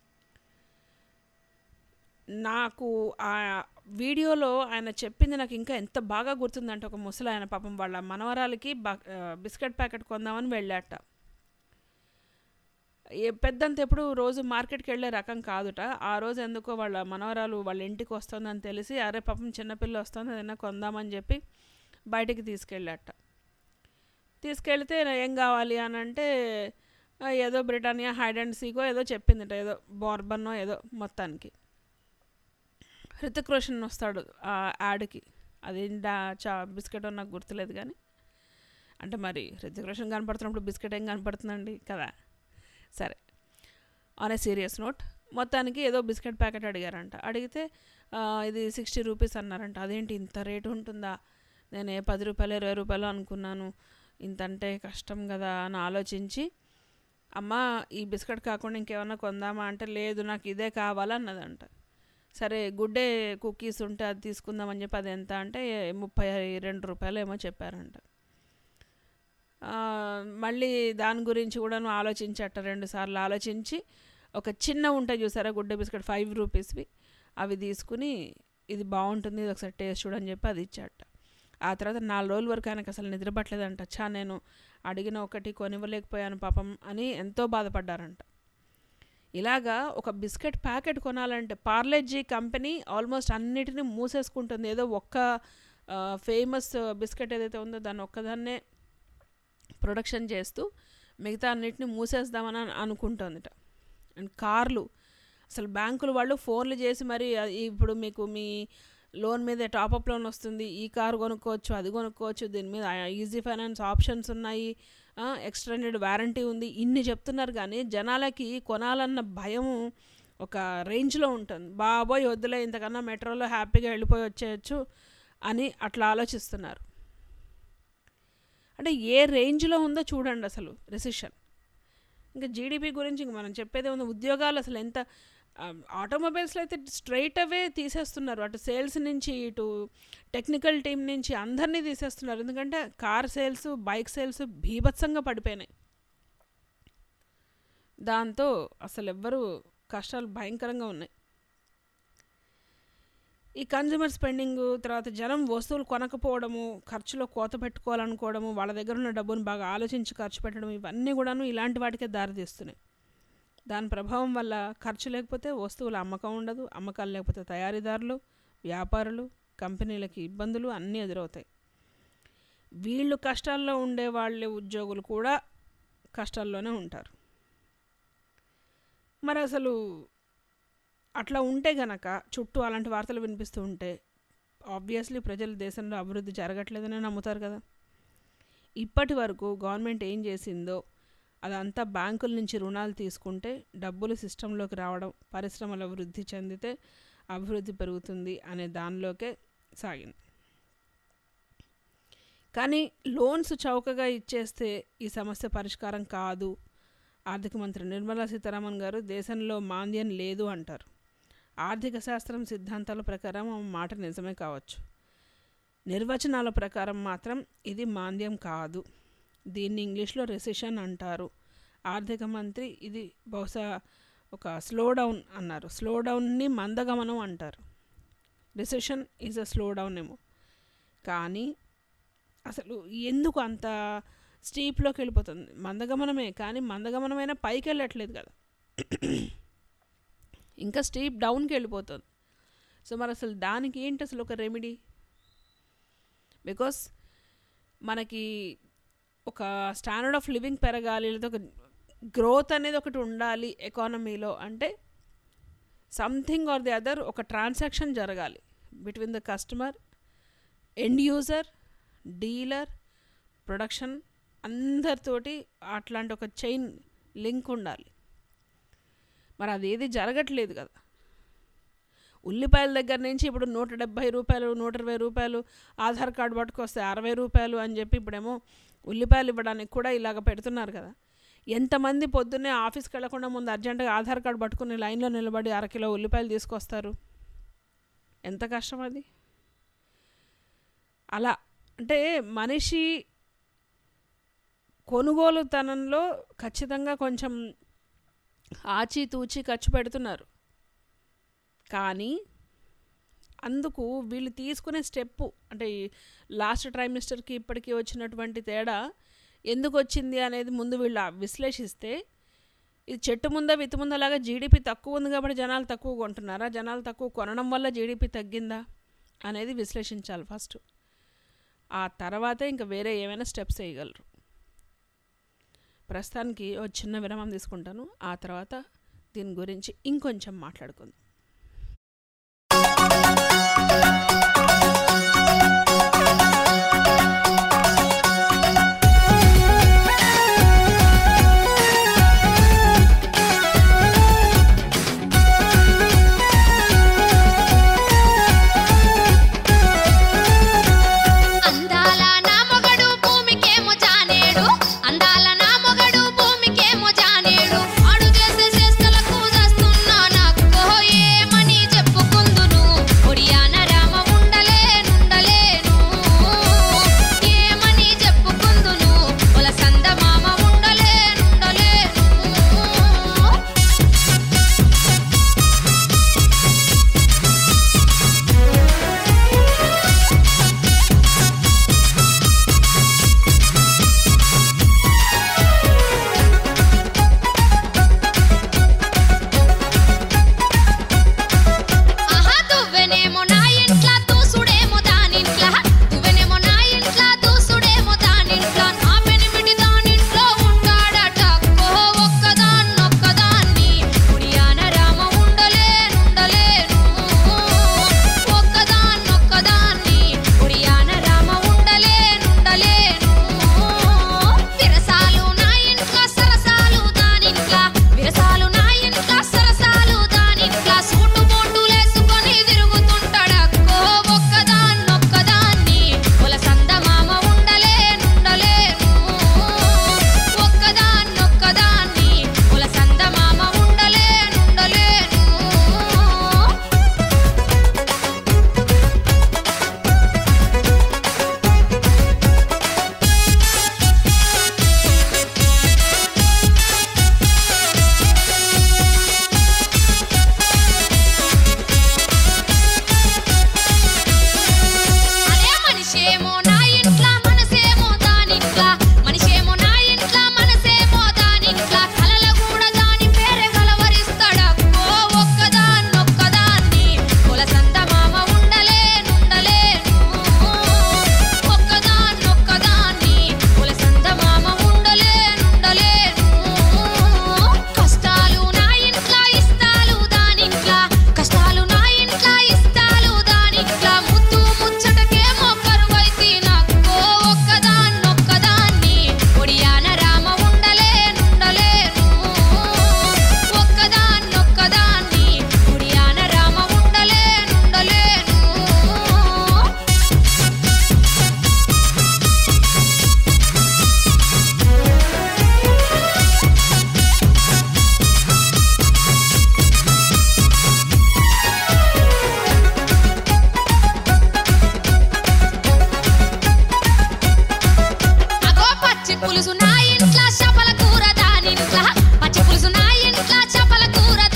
నాకు ఆ వీడియోలో ఆయన చెప్పింది నాకు ఇంకా ఎంత బాగా గుర్తుందంటే, ఒక ముసలి ఆయన పాపం వాళ్ళ మనవరాలకి బిస్కెట్ ప్యాకెట్ కొందామని వెళ్ళాట. ఏ పెద్దంత ఎప్పుడు రోజు మార్కెట్కి వెళ్ళే రకం కాదుట. ఆ రోజు ఎందుకో వాళ్ళ మనవరాలు వాళ్ళ ఇంటికి వస్తుందని తెలిసి, అరే పాపం చిన్నపిల్ల వస్తుంది ఏదైనా కొందామని చెప్పి బయటికి తీసుకెళ్ళాట. తీసుకెళ్తే ఏం కావాలి అని అంటే ఏదో బ్రిటానియా హైడ్ అండ్ సీకో ఏదో చెప్పిందట, ఏదో బోర్బన్నో ఏదో. మొత్తానికి హృతిక్ రోషన్ వస్తాడు ఆ యాడ్కి, అదేంటా చా బిస్కెట్ నాకు గుర్తులేదు కానీ, అంటే మరి హృతిక్ రోషన్ కనపడుతున్నప్పుడు బిస్కెట్ ఏం కనపడుతుందండి కదా. సరే, ఆన్ ఏ సీరియస్ నోట్, మొత్తానికి ఏదో బిస్కెట్ ప్యాకెట్ అడిగారంట. అడిగితే ఇది సిక్స్టీ రూపీస్ అన్నారంట. అదేంటి ఇంత రేటు ఉంటుందా, నేను ఏ పది రూపాయలు ఇరవై రూపాయలు అనుకున్నాను, ఇంత అంటే కష్టం కదా అని ఆలోచించి, అమ్మ ఈ బిస్కెట్ కాకుండా ఇంకేమన్నా కొందామా అంటే, లేదు నాకు ఇదే కావాలన్నదంట. సరే గుడ్ డే కుకీస్ ఉంటే అది తీసుకుందామని చెప్పి అది ఎంత అంటే ముప్పై రెండు రూపాయలు ఏమో చెప్పారంట. మళ్ళీ దాని గురించి కూడా ఆలోచించట, రెండు సార్లు ఆలోచించి ఒక చిన్న ఉంటాయి చూసారా గుడ్ డే బిస్కెట్ ఫైవ్ రూపీస్వి, అవి తీసుకుని ఇది బాగుంటుంది ఇది ఒకసారి టేస్ట్ చూడని చెప్పి అది ఇచ్చాట. ఆ తర్వాత నాలుగు రోజుల వరకు ఆయనకు అసలు నిద్రపట్టలేదంట. చా నేను అడిగిన ఒకటి కొనివ్వలేకపోయాను పాపం అని ఎంతో బాధపడ్డారంట. ఇలాగా ఒక బిస్కెట్ ప్యాకెట్ కొనాలంటే పార్లేజీ కంపెనీ ఆల్మోస్ట్ అన్నిటినీ మూసేసుకుంటుంది. ఏదో ఒక్క ఫేమస్ బిస్కెట్ ఏదైతే ఉందో దాన్ని ఒక్కదాన్నే ప్రొడక్షన్ చేస్తూ మిగతా అన్నిటిని మూసేద్దామని అనుకుంటుందిట. అండ్ కార్లు, అసలు బ్యాంకులు వాళ్ళు ఫోన్లు చేసి మరి ఇప్పుడు మీకు మీ లోన్ మీద టాపప్ లోన్ వస్తుంది, ఈ కారు కొనుక్కోవచ్చు అది కొనుక్కోవచ్చు, దీని మీద ఈజీ ఫైనాన్స్ ఆప్షన్స్ ఉన్నాయి, ఎక్స్టెండెడ్ వారంటీ ఉంది, ఇన్ని చెప్తున్నారు. కానీ జనాలకి కొనాలన్న భయం ఒక రేంజ్లో ఉంటుంది. బాబోయ్ వద్దులే ఇంతకన్నా మెట్రోలో హ్యాపీగా వెళ్ళిపోయి వచ్చేయచ్చు అని అట్లా ఆలోచిస్తున్నారు. అంటే ఏ రేంజ్లో ఉందో చూడండి అసలు రెసిషన్. ఇంకా జీడిపి గురించి ఇంక మనం చెప్పేదే ఉంది. ఉద్యోగాలు అసలు ఎంత, ఆటోమొబైల్స్లో అయితే స్ట్రైట్ అవే తీసేస్తున్నారు, అటు సేల్స్ నుంచి ఇటు టెక్నికల్ టీం నుంచి అందరినీ తీసేస్తున్నారు. ఎందుకంటే కార్ సేల్స్ బైక్ సేల్స్ బీభత్సంగా పడిపోయినాయి. దాంతో అసలు ఎవ్వరూ కష్టాలు భయంకరంగా ఉన్నాయి. ఈ కన్జ్యూమర్ స్పెండింగ్, తర్వాత జనం వస్తువులు కొనకపోవడము, ఖర్చులో కోత పెట్టుకోవాలనుకోవడము, వాళ్ళ దగ్గర ఉన్న డబ్బును బాగా ఆలోచించి ఖర్చు పెట్టడం, ఇవన్నీ కూడాను ఇలాంటి వాటికే దారితీస్తున్నాయి. దాని ప్రభావం వల్ల ఖర్చు లేకపోతే వస్తువుల అమ్మకం ఉండదు, అమ్మకాలు లేకపోతే తయారీదారులు, వ్యాపారులు, కంపెనీలకి ఇబ్బందులు అన్నీ ఎదురవుతాయి. వీళ్ళు కష్టాల్లో ఉండే వాళ్ళ ఉద్యోగులు కూడా కష్టాల్లోనే ఉంటారు. మరి అసలు అట్లా ఉంటే గనక చుట్టూ అలాంటి వార్తలు వినిపిస్తూ ఉంటే ఆబ్వియస్లీ ప్రజలు దేశంలో అభివృద్ధి జరగట్లేదని నమ్ముతారు కదా. ఇప్పటి వరకు గవర్నమెంట్ ఏం చేసిందో అదంతా బ్యాంకుల నుంచి రుణాలు తీసుకుంటే డబ్బులు సిస్టంలోకి రావడం, పరిశ్రమల వృద్ధి చెందితే అభివృద్ధి పెరుగుతుంది అనే దానిలోకే సాగింది. కానీ లోన్స్ చౌకగా ఇచ్చేస్తే ఈ సమస్య పరిష్కారం కాదు. ఆర్థిక మంత్రి నిర్మలా సీతారామన్ గారు దేశంలో మాంద్యం లేదు అంటారు. ఆర్థిక శాస్త్రం సిద్ధాంతాల ప్రకారం ఆ మాట నిజమే కావచ్చు, నిర్వచనాల ప్రకారం మాత్రం ఇది మాంద్యం కాదు. దీన్ని ఇంగ్లీష్లో రెసిషన్ అంటారు. ఆర్థిక మంత్రి ఇది బహుశా ఒక స్లో డౌన్ అన్నారు. స్లో డౌన్ని మందగమనం అంటారు. Recession is a slow down ఏమో, కానీ అసలు ఎందుకు అంత స్టీప్లోకి వెళ్ళిపోతుంది? మందగమనమే, కానీ మందగమనమైనా పైకి వెళ్ళట్లేదు కదా, ఇంకా స్టీప్ డౌన్కి వెళ్ళిపోతుంది. సో మరి అసలు దానికి ఏంటి అసలు ఒక రెమెడీ? బికాస్ మనకి ఒక స్టాండర్డ్ ఆఫ్ లివింగ్ పెరగాలి, లేదా ఒక గ్రోత్ అనేది ఒకటి ఉండాలి ఎకానమీలో అంటే సంథింగ్ ఆర్ ది అదర్ ఒక ట్రాన్సాక్షన్ జరగాలి between the customer, end user, dealer, production అందరితోటి అట్లాంటి ఒక చైన్ లింక్ ఉండాలి. మరి అదేది జరగట్లేదు కదా. ఉల్లిపాయల దగ్గర నుంచి ఇప్పుడు నూట డెబ్భై రూపాయలు నూట ఇరవై రూపాయలు ఆధార్ కార్డు పట్టుకొస్తే అరవై రూపాయలు అని చెప్పి ఇప్పుడేమో ఉల్లిపాయలు ఇవ్వడానికి కూడా ఇలాగ పెడుతున్నారు కదా. ఎంతమంది పొద్దున్నే ఆఫీస్కి వెళ్లకుండా ముందు అర్జెంటుగా ఆధార్ కార్డు పట్టుకుని లైన్లో నిలబడి అరకిలో ఉల్లిపాయలు తీసుకొస్తారు? ఎంత కష్టం అది. అలా అంటే మనిషి కొనుగోలుతనంలో ఖచ్చితంగా కొంచెం ఆచితూచి ఖర్చు పెడుతున్నారు, కానీ అందుకు వీళ్ళు తీసుకునే స్టెప్పు అంటే లాస్ట్ ట్రైమిస్టర్కి ఇప్పటికీ వచ్చినటువంటి తేడా ఎందుకు వచ్చింది అనేది ముందు వీళ్ళు విశ్లేషిస్తే, ఇది చెట్టు ముందా విత్తు ముందలాగా జీడిపి తక్కువ ఉంది కాబట్టి జనాలు తక్కువ కొంటున్నారా, జనాలు తక్కువ కొనడం వల్ల జీడిపి తగ్గిందా అనేది విశ్లేషించాలి ఫస్ట్. ఆ తర్వాతే ఇంకా వేరే ఏమైనా స్టెప్స్ వేయగలరు. ప్రస్తుతానికి ఒక చిన్న విరామం తీసుకుంటాను, ఆ తర్వాత దీని గురించి ఇంకొంచెం మాట్లాడుకుందాం. పులుసు నా ఇంట్లా చేపల కూర దానింట్లా పచ్చి పులుసు నా ఇంట్లా చేపల కూర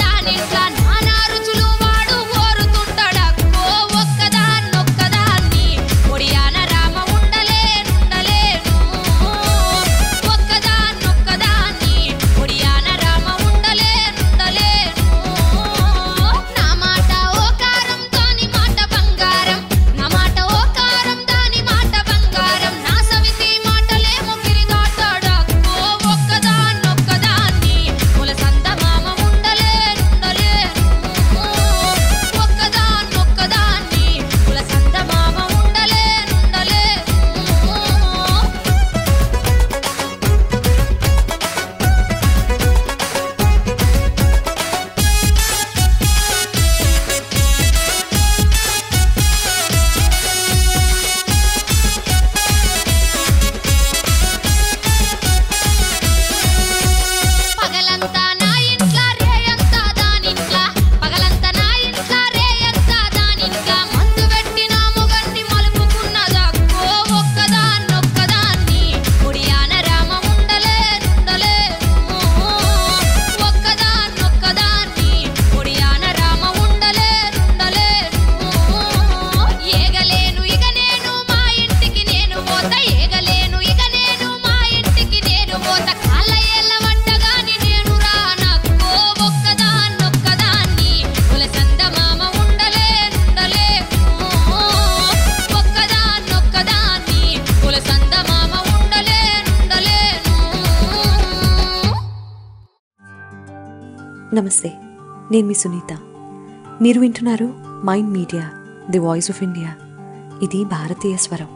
నమస్తే, నేను మీ సునీత. మీరు వింటున్నారు mind media, the voice of India. ఇది భారతీయ స్వరం.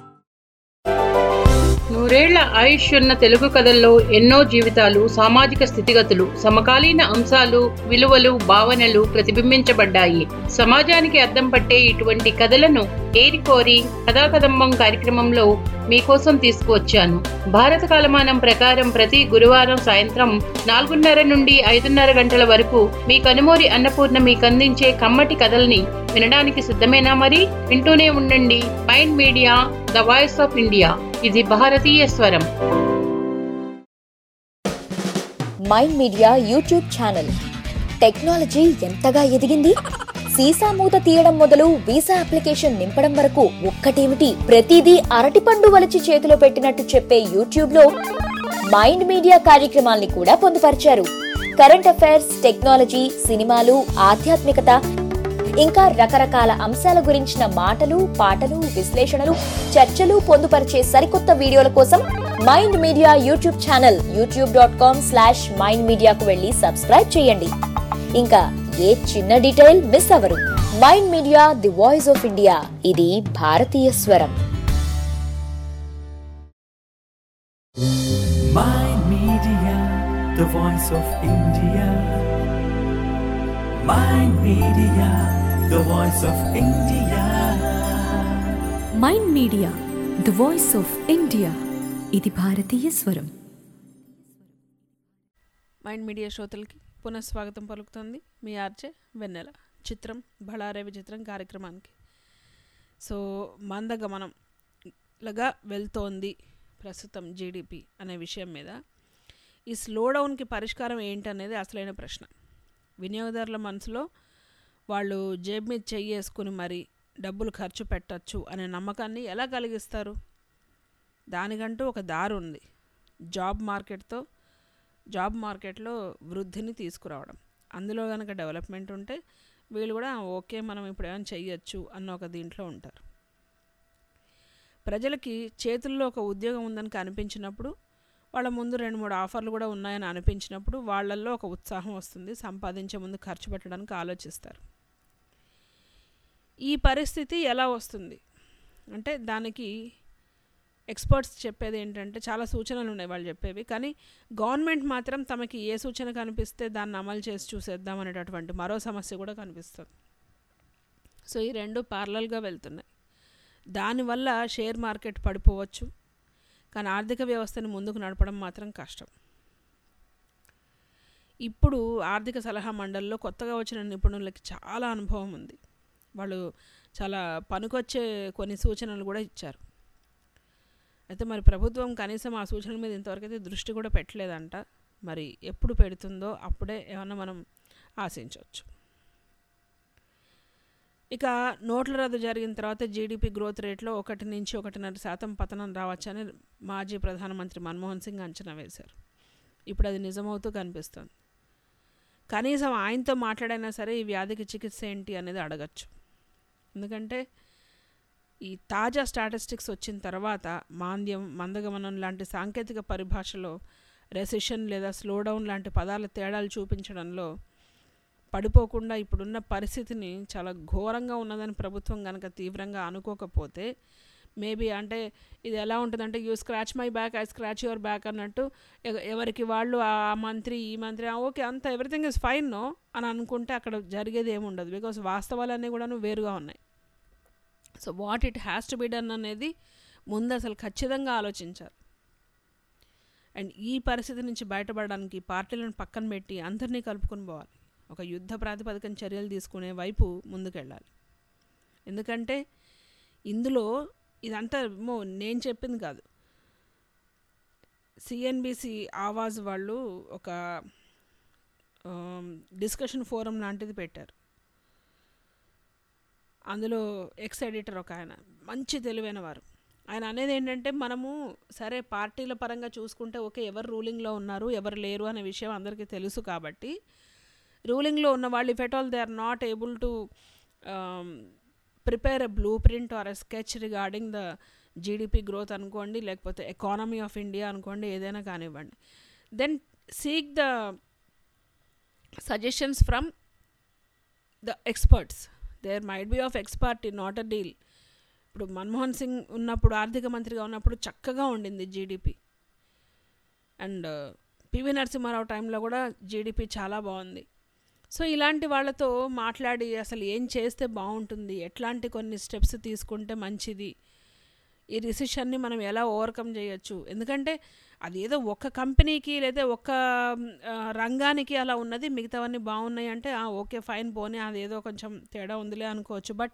నూరేళ్ల ఆయుష్ ఉన్న తెలుగు కథల్లో ఎన్నో జీవితాలు, సామాజిక స్థితిగతులు, సమకాలీన అంశాలు, విలువలు, భావనలు ప్రతిబింబించబడ్డాయి. సమాజానికి అద్దం పట్టే ఇటువంటి కథలను ఏరికోరి కథాకదంబం కార్యక్రమంలో మీకోసం తీసుకువచ్చాను. భారత కాలమానం ప్రకారం ప్రతి గురువారం సాయంత్రం నాలుగున్నర నుండి ఐదున్నర గంటల వరకు మీ కనుమూరి అన్నపూర్ణ మీకు అందించే కమ్మటి కథల్ని వినడానికి సిద్ధమేనా? మరి వింటూనే ఉండండి mind media, the voice of India. ఇది భారతీయ స్వరం. Mind media YouTube channel. Technology ఎంతగా ఎదిగింది? సీసా మూత తీయడం మొదలు వీసా అప్లికేషన్ నింపడం వరకు ఒక్కటేమిటి, ప్రతిదీ అరటిపండు వలిచి చేతిలో పెట్టినట్టు చెప్పే యూట్యూబ్ లో మైండ్ మీడియా కార్యక్రమాల్ని కూడా పొందుపరిచారు. కరెంట్ అఫైర్స్, టెక్నాలజీ, సినిమాలు, ఆధ్యాత్మికత, ఇంకా రకరకాల అంశాల గురించిన మాటలు, పాటలు, విశ్లేషణలు, చర్చలు పొందుపరిచే సరికొత్త వీడియోల కోసం mind media YouTube channel YouTube dot com slash mind మీడియాకు వెళ్లి సబ్స్క్రైబ్ చేయండి. ఇంకా ఏ చిన్న డీటెయిల్ మిస్ అవ్వరు. Mind media, the voice of India. ఇది భారతీయ స్వరం. Mind Media, the voice of India. Mind Media, the voice of India. Mind media, the voice of India. ఇది భారతీయ స్వరం. మైండ్ మీడియా శ్రోతలకి పునఃస్వాగతం పలుకుతుంది మీ ఆర్జే వెన్నెల. చిత్రం బళారే విచిత్రం కార్యక్రమానికి. సో మందగమనంలాగా వెళ్తోంది ప్రస్తుతం జీడిపి అనే విషయం మీద. ఈ స్లో డౌన్కి పరిష్కారం ఏంటనేది అసలైన ప్రశ్న. వినియోగదారుల మనసులో వాళ్ళు జేబు మీద చెయ్యేసుకుని మరి డబ్బులు ఖర్చు పెట్టచ్చు అనే నమ్మకాన్ని ఎలా కలిగిస్తారు? దానికంటూ ఒక దారి ఉంది. జాబ్ మార్కెట్తో జాబ్ మార్కెట్లో వృద్ధిని తీసుకురావడం. అందులో కనుక డెవలప్మెంట్ ఉంటే వీళ్ళు కూడా ఓకే మనం ఇప్పుడు ఏమైనా చెయ్యొచ్చు అన్న ఒక దీంట్లో ఉంటారు. ప్రజలకి చేతుల్లో ఒక ఉద్యోగం ఉందని కనిపించినప్పుడు, వాళ్ళ ముందు రెండు మూడు ఆఫర్లు కూడా ఉన్నాయని అనిపించినప్పుడు వాళ్ళల్లో ఒక ఉత్సాహం వస్తుంది. సంపాదించే ముందు ఖర్చు పెట్టడానికి ఆలోచిస్తారు. ఈ పరిస్థితి ఎలా వస్తుంది అంటే దానికి ఎక్స్పర్ట్స్ చెప్పేది ఏంటంటే చాలా సూచనలు ఉన్నాయి వాళ్ళు చెప్పేవి. కానీ గవర్నమెంట్ మాత్రం తమకి ఏ సూచన కనిపిస్తే దాన్ని అమలు చేసి చూసేద్దాం అనేటటువంటి మరో సమస్య కూడా కనిపిస్తుంది. సో ఈ రెండు పార్లల్గా వెళ్తున్నాయి. దానివల్ల షేర్ మార్కెట్ పడిపోవచ్చు, కానీ ఆర్థిక వ్యవస్థని ముందుకు నడపడం మాత్రం కష్టం. ఇప్పుడు ఆర్థిక సలహా మండలిలో కొత్తగా వచ్చిన నిపుణులకి చాలా అనుభవం ఉంది. వాళ్ళు చాలా పనికొచ్చే కొన్ని సూచనలు కూడా ఇచ్చారు. అయితే మరి ప్రభుత్వం కనీసం ఆ సూచనల మీద ఇంతవరకు అయితే దృష్టి కూడా పెట్టలేదంట. మరి ఎప్పుడు పెడుతుందో అప్పుడే ఏమన్నా మనం ఆశించవచ్చు. ఇక నోట్ల రద్దు జరిగిన తర్వాత జీడిపి గ్రోత్ రేట్లో ఒకటి నుంచి ఒకటిన్నర శాతం పతనం రావచ్చని మాజీ ప్రధానమంత్రి మన్మోహన్ సింగ్ అంచనా వేశారు. ఇప్పుడు అది నిజమవుతూ కనిపిస్తుంది. కనీసం ఆయనతో మాట్లాడైనా సరే ఈ వ్యాధికి చికిత్స ఏంటి అనేది అడగచ్చు. ఎందుకంటే ఈ తాజా స్టాటిస్టిక్స్ వచ్చిన తర్వాత మాంద్యం, మందగమనం లాంటి సాంకేతిక పరిభాషలో రెసిషన్ లేదా స్లోడౌన్ లాంటి పదాల తేడాలు చూపించడంలో పడిపోకుండా ఇప్పుడున్న పరిస్థితిని చాలా ఘోరంగా ఉన్నదని ప్రభుత్వం కనుక తీవ్రంగా అనుకోకపోతే మేబీ అంటే ఇది ఎలా ఉంటుందంటే you scratch my back I scratch your back అన్నట్టు ఎవరికి వాళ్ళు ఆ మంత్రి ఈ మంత్రి ఓకే అంత ఎవ్రీథింగ్ ఇస్ ఫైన్ నో అని అనుకుంటే అక్కడ జరిగేది ఏముండదు. బికాస్ వాస్తవాలన్నీ కూడాను వేరుగా ఉన్నాయి. So what it has to be done అనేది ముందు అసలు ఖచ్చితంగా ఆలోచించారు. అండ్ ఈ పరిస్థితి నుంచి బయటపడడానికి పార్టీలను పక్కన పెట్టి అందరినీ కలుపుకొని పోవాలి. ఒక యుద్ధ ప్రాతిపదికన చర్యలు తీసుకునే వైపు ముందుకెళ్ళాలి. ఎందుకంటే ఇందులో ఇదంతా మో నేను చెప్పింది కాదు, సిఎన్బిసి ఆవాజ్ వాళ్ళు ఒక డిస్కషన్ ఫోరం లాంటిది పెట్టారు. అందులో ఎక్స్ ఎడిటర్ ఒక ఆయన మంచి తెలివైన వారు. ఆయన అనేది ఏంటంటే మనము సరే పార్టీల పరంగా చూసుకుంటే ఓకే ఎవరు రూలింగ్లో ఉన్నారు ఎవరు లేరు అనే విషయం అందరికీ తెలుసు. కాబట్టి రూలింగ్లో ఉన్న వాళ్ళు if at all they are not able to prepare a blueprint or a sketch regarding the GDP growth అనుకోండి, లేకపోతే ఎకానమీ ఆఫ్ ఇండియా అనుకోండి, ఏదైనా కానివ్వండి, then seek the suggestions from the experts. There might be of expert in not a deal. ఇప్పుడు మన్మోహన్ సింగ్ ఉన్నప్పుడు, ఆర్థిక మంత్రిగా ఉన్నప్పుడు చక్కగా ఉండింది జీడిపి. అండ్ పివి నరసింహారావు టైంలో కూడా జీడిపి చాలా బాగుంది. సో ఇలాంటి వాళ్ళతో మాట్లాడి అసలు ఏం చేస్తే బాగుంటుంది, ఎట్లాంటి కొన్ని స్టెప్స్ తీసుకుంటే మంచిది, ఈ రిసిషన్ని మనం ఎలా ఓవర్కమ్ చేయొచ్చు. ఎందుకంటే అది ఏదో ఒక్క కంపెనీకి లేదా ఒక్క రంగానికి అలా ఉన్నది, మిగతావన్నీ బాగున్నాయి అంటే ఓకే ఫైన్ పోనీ అదేదో కొంచెం తేడా ఉందిలే అనుకోవచ్చు. బట్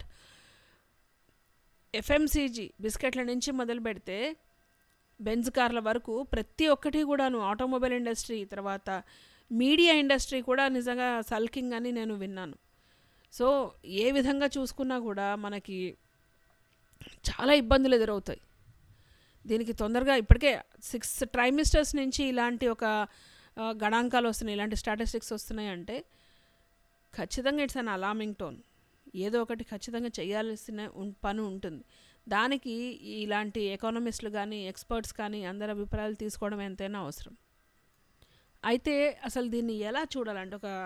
ఎఫ్ఎంసీజీ బిస్కెట్ల నుంచి మొదలు పెడితే బెంజ్ కార్ల వరకు ప్రతి ఒక్కటి కూడాను, ఆటోమొబైల్ ఇండస్ట్రీ, తర్వాత మీడియా ఇండస్ట్రీ కూడా నిజంగా సల్కింగ్ అని నేను విన్నాను. సో ఏ విధంగా చూసుకున్నా కూడా మనకి చాలా ఇబ్బందులు ఎదురవుతాయి. దీనికి తొందరగా ఇప్పటికే సిక్స్ ట్రైమిస్టర్స్ నుంచి ఇలాంటి ఒక గణాంకాలు వస్తున్నాయి, ఇలాంటి స్టాటిస్టిక్స్ వస్తున్నాయి అంటే ఖచ్చితంగా ఇట్స్ అన్ అలార్మింగ్ టోన్. ఏదో ఒకటి ఖచ్చితంగా చేయాల్సిన పని ఉంటుంది. దానికి ఇలాంటి ఎకానమిస్టులు కానీ ఎక్స్పర్ట్స్ కానీ అందరి అభిప్రాయాలు తీసుకోవడం ఎంతైనా అవసరం. అయితే అసలు దీన్ని ఎలా చూడాలంటే ఒక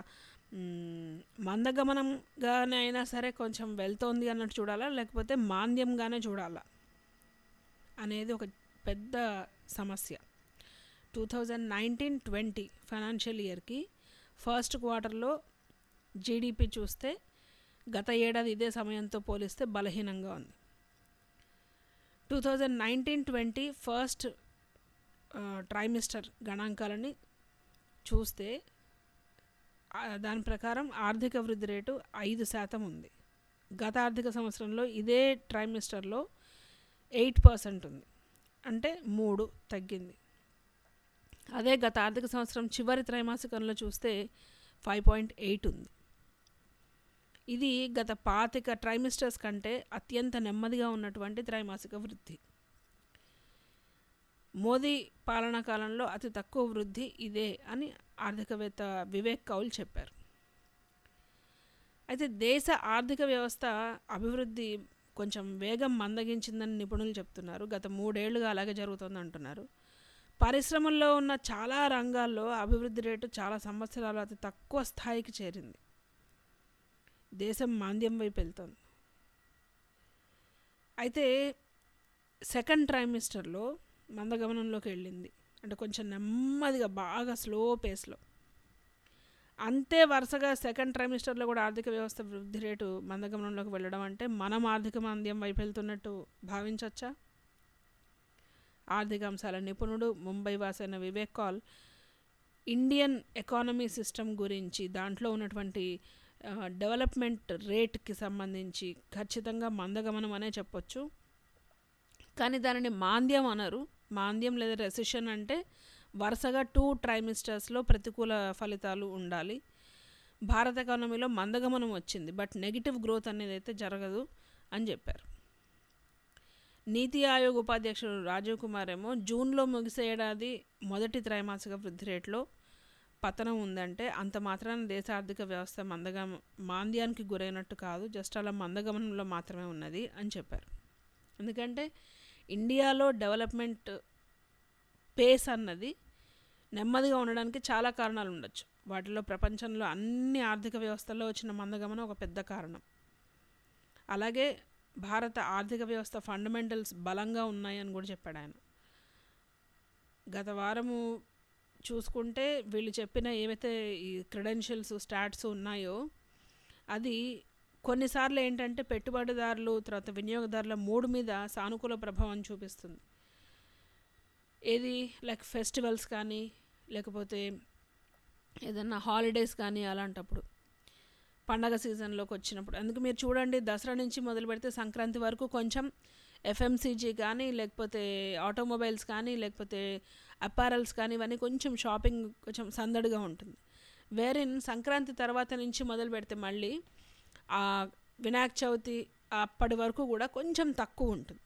మందగమనంగానే అయినా సరే కొంచెం వెళ్తోంది అన్నట్టు చూడాలా, లేకపోతే మాంద్యంగానే చూడాలా అనేది ఒక పెద్ద సమస్య. Two thousand nineteen twenty financial ఇయర్కి ఫస్ట్ క్వార్టర్లో జీడిపి చూస్తే గత ఏడాది ఇదే సమయంతో పోలిస్తే బలహీనంగా ఉంది. Two thousand nineteen twenty first trimester గణాంకాలని చూస్తే దాని ప్రకారం ఆర్థిక వృద్ధి రేటు ఐదు శాతం ఉంది. గత ఆర్థిక సంవత్సరంలో ఇదే ట్రైమిస్టర్లో ఎయిట్ పర్సెంట్ ఉంది, అంటే మూడు తగ్గింది. అదే గత ఆర్థిక సంవత్సరం చివరి త్రైమాసికంలో చూస్తే ఫైవ్ పాయింట్ ఎయిట్ ఉంది. ఇది గత పాతిక ట్రైమిస్టర్స్ కంటే అత్యంత నెమ్మదిగా ఉన్నటువంటి త్రైమాసిక వృద్ధి. మోదీ పాలనా కాలంలో అతి తక్కువ వృద్ధి ఇదే అని ఆర్థికవేత్త వివేక్ కౌల్ చెప్పారు. అయితే దేశ ఆర్థిక వ్యవస్థ అభివృద్ధి కొంచెం వేగం మందగించిందని నిపుణులు చెప్తున్నారు. గత మూడేళ్లుగా అలాగే జరుగుతుంది అంటున్నారు. పరిశ్రమల్లో ఉన్న చాలా రంగాల్లో అభివృద్ధి రేటు చాలా సంవత్సరాలు అతి తక్కువ స్థాయికి చేరింది. దేశం మాంద్యం వైపు వెళ్తుంది. అయితే సెకండ్ ట్రైమిస్టర్లో మందగమనంలోకి వెళ్ళింది, అంటే కొంచెం నెమ్మదిగా బాగా స్లో పేస్లో. అంతే వరుసగా సెకండ్ ట్రైమిస్టర్లో కూడా ఆర్థిక వ్యవస్థ వృద్ధి రేటు మందగమనంలోకి వెళ్ళడం అంటే మనం ఆర్థిక మాంద్యం వైపు వెళ్తున్నట్టు భావించవచ్చా? ఆర్థిక అంశాల నిపుణుడు ముంబై వాసైన Vivek Kaul Indian economy system గురించి, దాంట్లో ఉన్నటువంటి డెవలప్మెంట్ రేట్కి సంబంధించి ఖచ్చితంగా మందగమనం అనే చెప్పొచ్చు, కానీ దానిని మాంద్యం అనరు. మాంద్యం లేదా రెసిషన్ అంటే వరుసగా టూ ట్రైమిస్టర్స్లో ప్రతికూల ఫలితాలు ఉండాలి. భారత ఎకానమీలో మందగమనం వచ్చింది, బట్ నెగిటివ్ గ్రోత్ అనేది అయితే జరగదు అని చెప్పారు. నీతి ఆయోగ్ ఉపాధ్యక్షుడు రాజీవ్ కుమార్ ఏమో జూన్లో ముగిసే ఏడాది మొదటి త్రైమాసిక వృద్ధి రేట్లో పతనం ఉందంటే అంత మాత్రాన దేశ ఆర్థిక వ్యవస్థ మందగమ మాంద్యానికి గురైనట్టు కాదు, జస్ట్ అలా మందగమనంలో మాత్రమే ఉన్నది అని చెప్పారు. ఎందుకంటే ఇండియాలో డెవలప్మెంట్ పేస్ అన్నది నెమ్మదిగా ఉండడానికి చాలా కారణాలు ఉండొచ్చు. వాటిలో ప్రపంచంలో అన్ని ఆర్థిక వ్యవస్థల్లో వచ్చిన మందగమనం ఒక పెద్ద కారణం. అలాగే భారత ఆర్థిక వ్యవస్థ ఫండమెంటల్స్ బలంగా ఉన్నాయని కూడా చెప్పాడు ఆయన. గత వారము చూసుకుంటే వీళ్ళు చెప్పిన ఏవైతే ఈ క్రెడెన్షియల్స్ స్టాట్స్ ఉన్నాయో అది కొన్నిసార్లు ఏంటంటే పెట్టుబడిదారులు తర్వాత వినియోగదారుల మూడు మీద సానుకూల ప్రభావం చూపిస్తుంది. ఏది లైక్ ఫెస్టివల్స్ కానీ లేకపోతే ఏదన్నా హాలిడేస్ కానీ అలాంటప్పుడు పండగ సీజన్లోకి వచ్చినప్పుడు. అందుకు మీరు చూడండి, దసరా నుంచి మొదలు పెడితే సంక్రాంతి వరకు కొంచెం ఎఫ్ఎంసీజీ కానీ లేకపోతే ఆటోమొబైల్స్ కానీ లేకపోతే అపారల్స్ కానీ ఇవన్నీ కొంచెం షాపింగ్ కొంచెం సందడిగా ఉంటుంది. వేరిన్ సంక్రాంతి తర్వాత నుంచి మొదలు పెడితే మళ్ళీ ఆ వినాయక చవితి అప్పటి వరకు కూడా కొంచెం తక్కువ ఉంటుంది,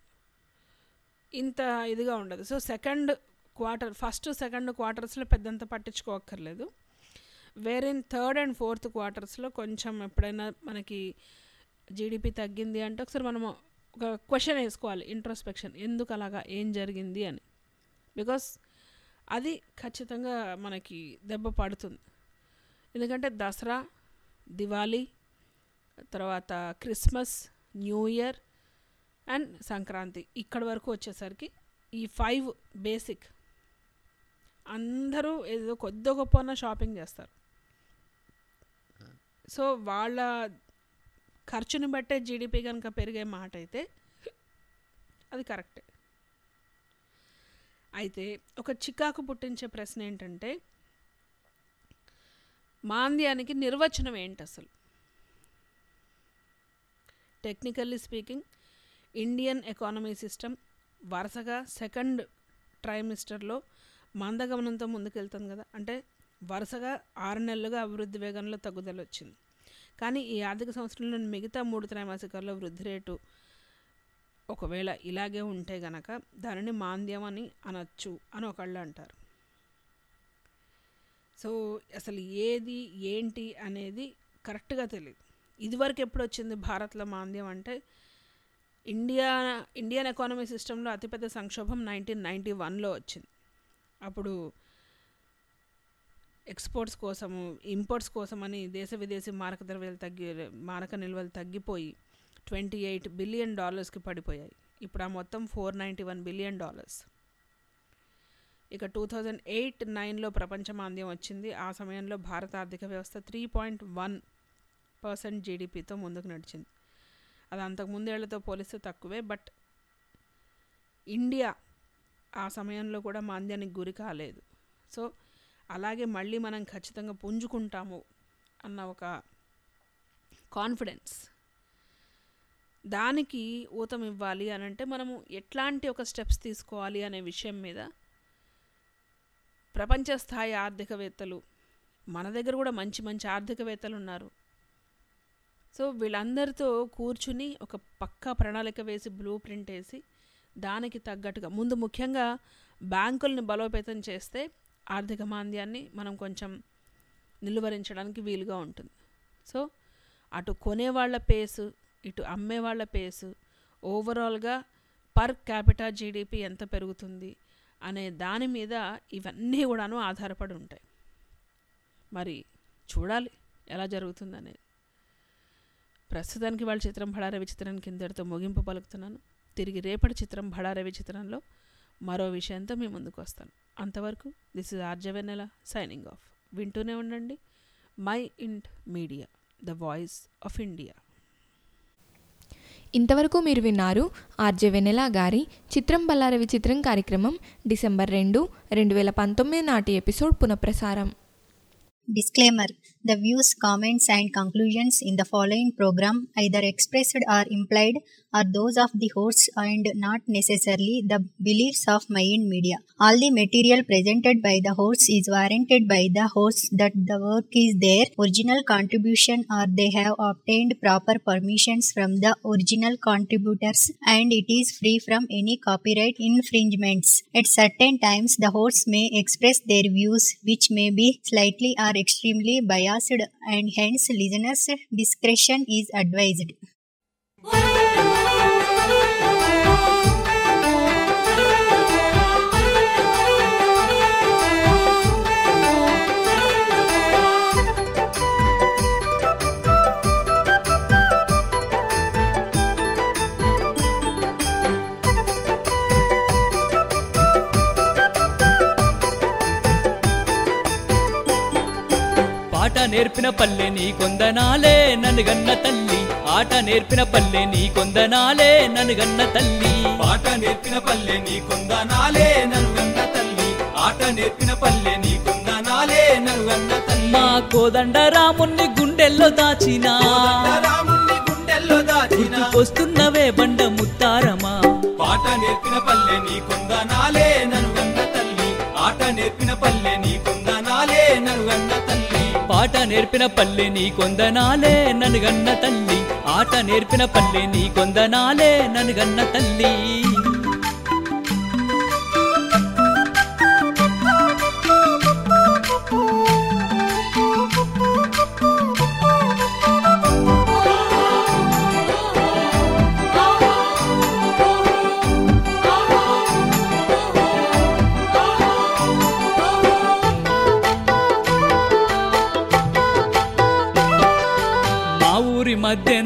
ఇంత ఇదిగా ఉండదు. So second quarter first second క్వార్టర్స్లో పెద్దంత పట్టించుకోక్కర్లేదు. వేరిన్ థర్డ్ అండ్ ఫోర్త్ క్వార్టర్స్లో కొంచెం ఎప్పుడైనా మనకి జీడిపి తగ్గింది అంటే ఒకసారి మనం ఒక క్వశ్చన్ వేసుకోవాలి, ఇంట్రోస్పెక్షన్, ఎందుకు అలాగా, ఏం జరిగింది అని. బికాస్ అది ఖచ్చితంగా మనకి దెబ్బ పడుతుంది. ఎందుకంటే దసరా, దివాళీ, తర్వాత Christmas, new year and Sankranti ఇక్కడి వరకు వచ్చేసరికి ఈ ఫైవ్ బేసిక్ అందరూ ఏదో కొద్ది గొప్ప షాపింగ్ చేస్తారు. సో వాళ్ళ ఖర్చుని బట్టే జీడిపి కనుక పెరిగే మాట అయితే అది కరెక్టే. అయితే ఒక చికాకు పుట్టించే ప్రశ్న ఏంటంటే మాంద్యానికి నిర్వచనం ఏంటి అసలు? Technically speaking Indian economy system వరుసగా సెకండ్ ట్రైమిస్టర్లో మందగమనంతో ముందుకెళ్తుంది కదా, అంటే వరుసగా ఆరు నెలలుగా అభివృద్ధి వేగంలో తగ్గుదల వచ్చింది. కానీ ఈ ఆర్థిక సంవత్సరంలో మిగతా మూడు త్రైమాసికాల్లో వృద్ధి రేటు ఒకవేళ ఇలాగే ఉంటే గనక దానిని మాంద్యం అని అనొచ్చు అని ఒకళ్ళు అంటారు. సో అసలు ఏది ఏంటి అనేది కరెక్ట్గా తెలియదు. ఇదివరకు ఎప్పుడు వచ్చింది భారత్లో మాంద్యం అంటే ఇండియా ఇండియన్ ఎకానమీ సిస్టంలో అతిపెద్ద సంక్షోభం నైన్టీన్ నైంటీ వన్లో వచ్చింది. అప్పుడు ఎక్స్పోర్ట్స్ కోసము, ఇంపోర్ట్స్ కోసమని దేశ విదేశీ మారక ద్రవ్యాలు తగ్గి మారక నిల్వలు తగ్గిపోయి ట్వంటీ ఎయిట్ బిలియన్ డాలర్స్కి పడిపోయాయి. ఇప్పుడు ఆ మొత్తం four ninety one billion dollars. ఇక టూ థౌజండ్ ఎయిట్ నైన్లో ప్రపంచ మాంద్యం వచ్చింది. ఆ సమయంలో భారత ఆర్థిక వ్యవస్థ త్రీ పాయింట్ వన్ పర్సెంట్ జీడిపితో ముందుకు నడిచింది. అది అంతకు ముందేళ్లతో పోలిస్తే తక్కువే. బట్ ఇండియా ఆ సమయంలో కూడా మాంద్యానికి గురి కాలేదు. సో అలాగే మళ్ళీ మనం ఖచ్చితంగా పుంజుకుంటాము అన్న ఒక కాన్ఫిడెన్స్, దానికి ఊతం ఇవ్వాలి అని అంటే మనము ఎట్లాంటి ఒక స్టెప్స్ తీసుకోవాలి అనే విషయం మీద ప్రపంచ స్థాయి ఆర్థికవేత్తలు, మన దగ్గర కూడా మంచి మంచి ఆర్థికవేత్తలు ఉన్నారు. సో వీళ్ళందరితో కూర్చుని ఒక పక్కా ప్రణాళిక వేసి బ్లూ ప్రింట్ వేసి దానికి తగ్గట్టుగా ముందు ముఖ్యంగా బ్యాంకుల్ని బలోపేతం చేస్తే ఆర్థిక మాంద్యాన్ని మనం కొంచెం నిలువరించడానికి వీలుగా ఉంటుంది. సో అటు కొనేవాళ్ల పేసు, ఇటు అమ్మేవాళ్ల పేసు, ఓవరాల్గా పర్ క్యాపిటా జీడిపి ఎంత పెరుగుతుంది అనే దాని మీద ఇవన్నీ కూడాను ఆధారపడి ఉంటాయి. మరి చూడాలి ఎలా జరుగుతుంది అనేది. ప్రస్తుతానికి వాళ్ళ చిత్రం భళారే విచిత్రానికి ఇంతటితో ముగింపు పలుకుతున్నాను. తిరిగి రేపటి చిత్రం భళారే విచిత్రంలో మరో విషయంతో మీ ముందుకు వస్తాను. అంతవరకు this is RJ Vennela signing off. వింటూనే ఉండండి my ind media, the voice of India. ఇంతవరకు మీరు విన్నారు ఆర్జే వెన్నెల గారి చిత్రం బల్లార విచిత్రం కార్యక్రమం డిసెంబర్ రెండు రెండు వేల పంతొమ్మిది నాటి ఎపిసోడ్ పునఃప్రసారం. Disclaimer: the views, comments and conclusions in the following program either expressed or implied are those of the hosts and not necessarily the beliefs of Mayan Media. All the material presented by the hosts is warranted by the hosts that the work is their original contribution or they have obtained proper permissions from the original contributors and it is free from any copyright infringements. At certain times, the hosts may express their views which may be slightly or extremely biased and hence listeners' discretion is advised. ఆట నేర్పిన పల్లె నీ కొందనాలే నన్నుగన్న తల్లి, ఆట నేర్పిన పల్లె నీ కొందనాలే నన్నుగన్న తల్లి, పాట నేర్పిన పల్లె నీ కొందనాలే నన్నుగన్న తల్లి, ఆట నేర్పిన పల్లె నీ కొందనాలే నన్నుగన్న తల్లి. మా కోదండ రాముణ్ణి గుండెల్లో దాచిన, రాముణ్ణి గుండెల్లో దాచిన, వస్తున్నవే బండ ముత్తారమా, పాట నేర్పిన పల్లె నీ కొందనాలే నన్నుగన్న తల్లి, ఆట నేర్పిన పల్లె నీ కొందనాలే నన్నుగన్న తల్లి, పాట నేర్పిన పల్లె నీ కొందనాలే నన్నుగన్న తల్లి, ఆట నేర్పిన పల్లె నీ కొందనాలే నన్నుగన్న తల్లి.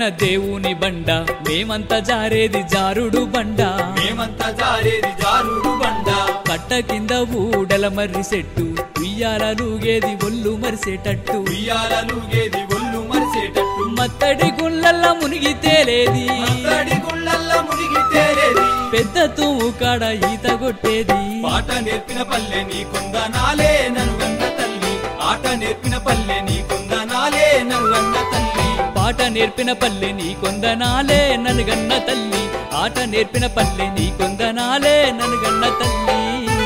దేవుని బండ మేమంతా జారేది జారుడు బండ మేమంతా జారేది జారుడు బండ కట్ట కింద ఊడల మర్రి సెట్టు ఉయ్యాలలుగేది ఒళ్ళు మరిసేటట్టు ఉయ్యాలలుగేది ఒళ్ళు మరిసేటట్టు మత్తడి గుళ్ళల్లా మునిగి తేలేది మత్తడి గుళ్ళల్లా మునిగి తేలేది పెద్ద తూము కాడ ఈత కొట్టేది పాట నేర్పిన పల్లె నీ కొందనాలే ననుగన్న తల్లి ఆట నేర్పిన పల్లె నీ కొందనాలే ననుగన్న తల్లి పాట నేర్పిన పల్లె నీ కొందనాలే ననుగన్న తల్లి ఆట నేర్పిన పల్లె నీ కొందనాలే ననుగన్న తల్లి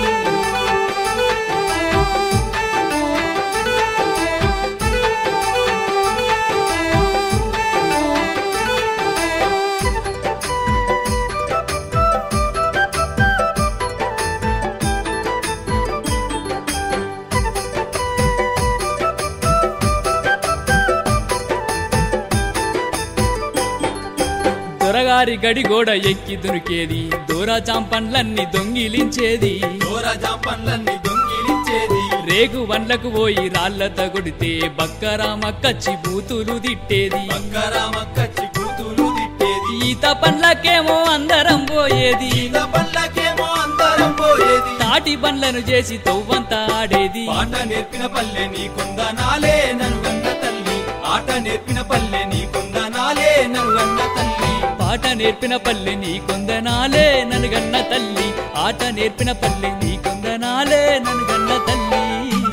దొరగారి గడిగోడ ఎక్కి దునికేది దూర జాంపన్లన్నీ దొంగిలించేది దూర జాంపన్లన్నీ దొంగిలించేది రేగు వండ్లకు పోయి రాళ్లత కొడితే బక్కరామక్కచ్చి బూతులు తిట్టేది బక్కరామక్కచ్చి బూతులు తిట్టేది ఈత పండ్లకేమో అందరం పోయేది ఈత పండ్లకేమో అందరం పోయేది తాటి బండ్లను చేసి తవ్వంత ఆడేది పాట నేర్పిన పల్లె నీ కొందనాలే ననుగన్న తల్లి ఆట నేర్పిన పల్లె నీ కొందనాలే ననుగన్న తల్లి ఆట నేర్పిన పల్లె నీ కొందనాలే ననుగన్న తల్లి ఆట నేర్పిన పల్లె నీ కొందనాలే ననుగన్న తల్లి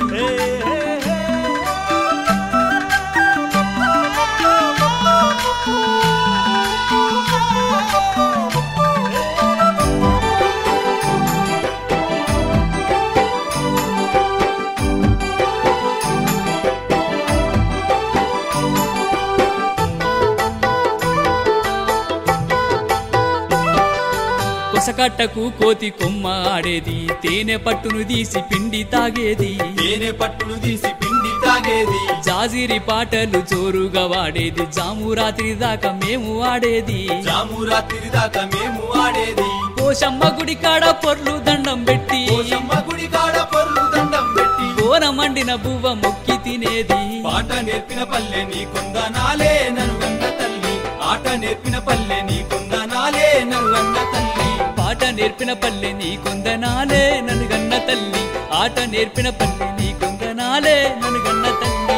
కొసకట్టకు కోతి కొమ్మ ఆడేది తేనె పట్టును తీసి పిండి తాగేది తేనె పట్టును తీసి పిండి తాగేది జాజిరి పాటలు జోరుగా వాడేది జాము రాత్రి దాకా మేము ఆడేది జాము రాత్రి దాకా మేము ఆడేది పోషమ్మ గుడి కాడ పొర్లు దండం పెట్టి పోషమ్మ గుడి కాడ పొర్లు దండం పెట్టి కోన మండిన బువ్వ మొక్కి తినేది పాట నేర్పిన పల్లె నీ కొందనాలే ననుగన్న తల్లి ఆట నేర్పిన పల్లె నీ కొందనాలే ననుగన్న తల్లి ఆట నేర్పిన పల్లె నీ కొందనాలే ననుగన్న తల్లి ఆట నేర్పిన పల్లె నీ కొందనాలే ననుగన్న తల్లి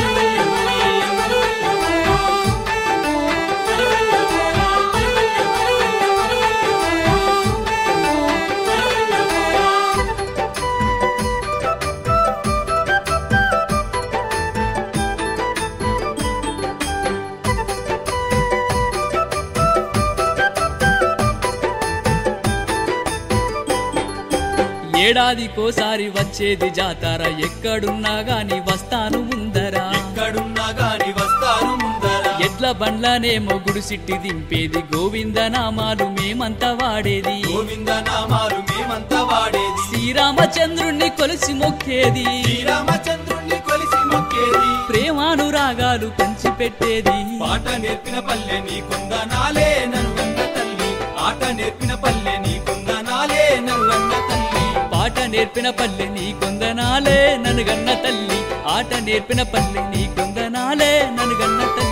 ఏడాదికోసారి వచ్చేది జాతర ఎక్కడున్నా గాని వస్తాను ముందరా ఎక్కడున్నా గాని వస్తాను ముందరా ఎడ్ల బండ్లనేమో గుడిసిట్టి దింపేది గోవింద నామాలు మేమంతా వాడేది గోవింద నామాలు మేమంతా వాడేది శ్రీరామచంద్రుణ్ణి కొలిసి మొక్కేది శ్రీరామచంద్రుణ్ణి కొలిసి మొక్కేది ప్రేమానురాగాలు పంచి పెట్టేది పాట నేర్పిన పల్లె నీ కొందనాలే ననుగన్న తల్లి ఆట నేర్పిన పల్లె నీ కొందనాలే ననుగన్న తల్లి ఆట నేర్పిన పల్లె నీ కొందనాలే ననుగన్న తల్లి ఆట నేర్పిన పల్లె నీ కొందనాలే ననుగన్న తల్లి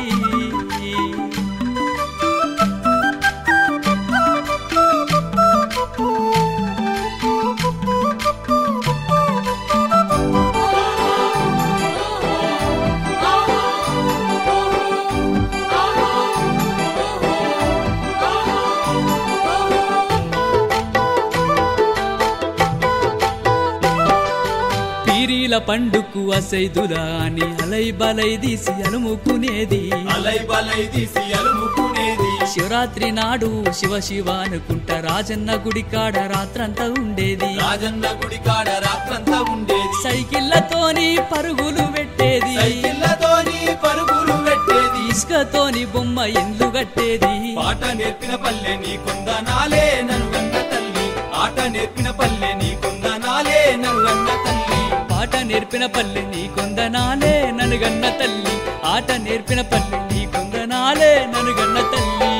పీరీల పండుకు అసైదులా అని అలై బలై తీసి అలుముకునేది అలై బలై తీసి అలుముకునేది శివరాత్రి నాడు శివ శివ అనుకుంటా రాజన్న గుడి కాడ రాత్రంతా ఉండేది రాజన్న గుడి కాడ రాత్రంతా ఉండేది సైకిళ్ళతోని పరుగులు పెట్టేది సైకిళ్ళతోని పరుగులు పెట్టేది ఇసుకతోని బొమ్మ ఇండ్లు కట్టేది పాట నేర్పిన పల్లె నీ కొందనాలే ననుగన్న తల్లి ఆట నేర్పిన పల్లె నీ కొందనాలే ననుగన్న తల్లి ఆట నేర్పిన పల్లె నీ కొందనాలే ననుగన్న తల్లి ఆట నేర్పిన పల్లె నీ కొందనాలే ననుగన్న తల్లి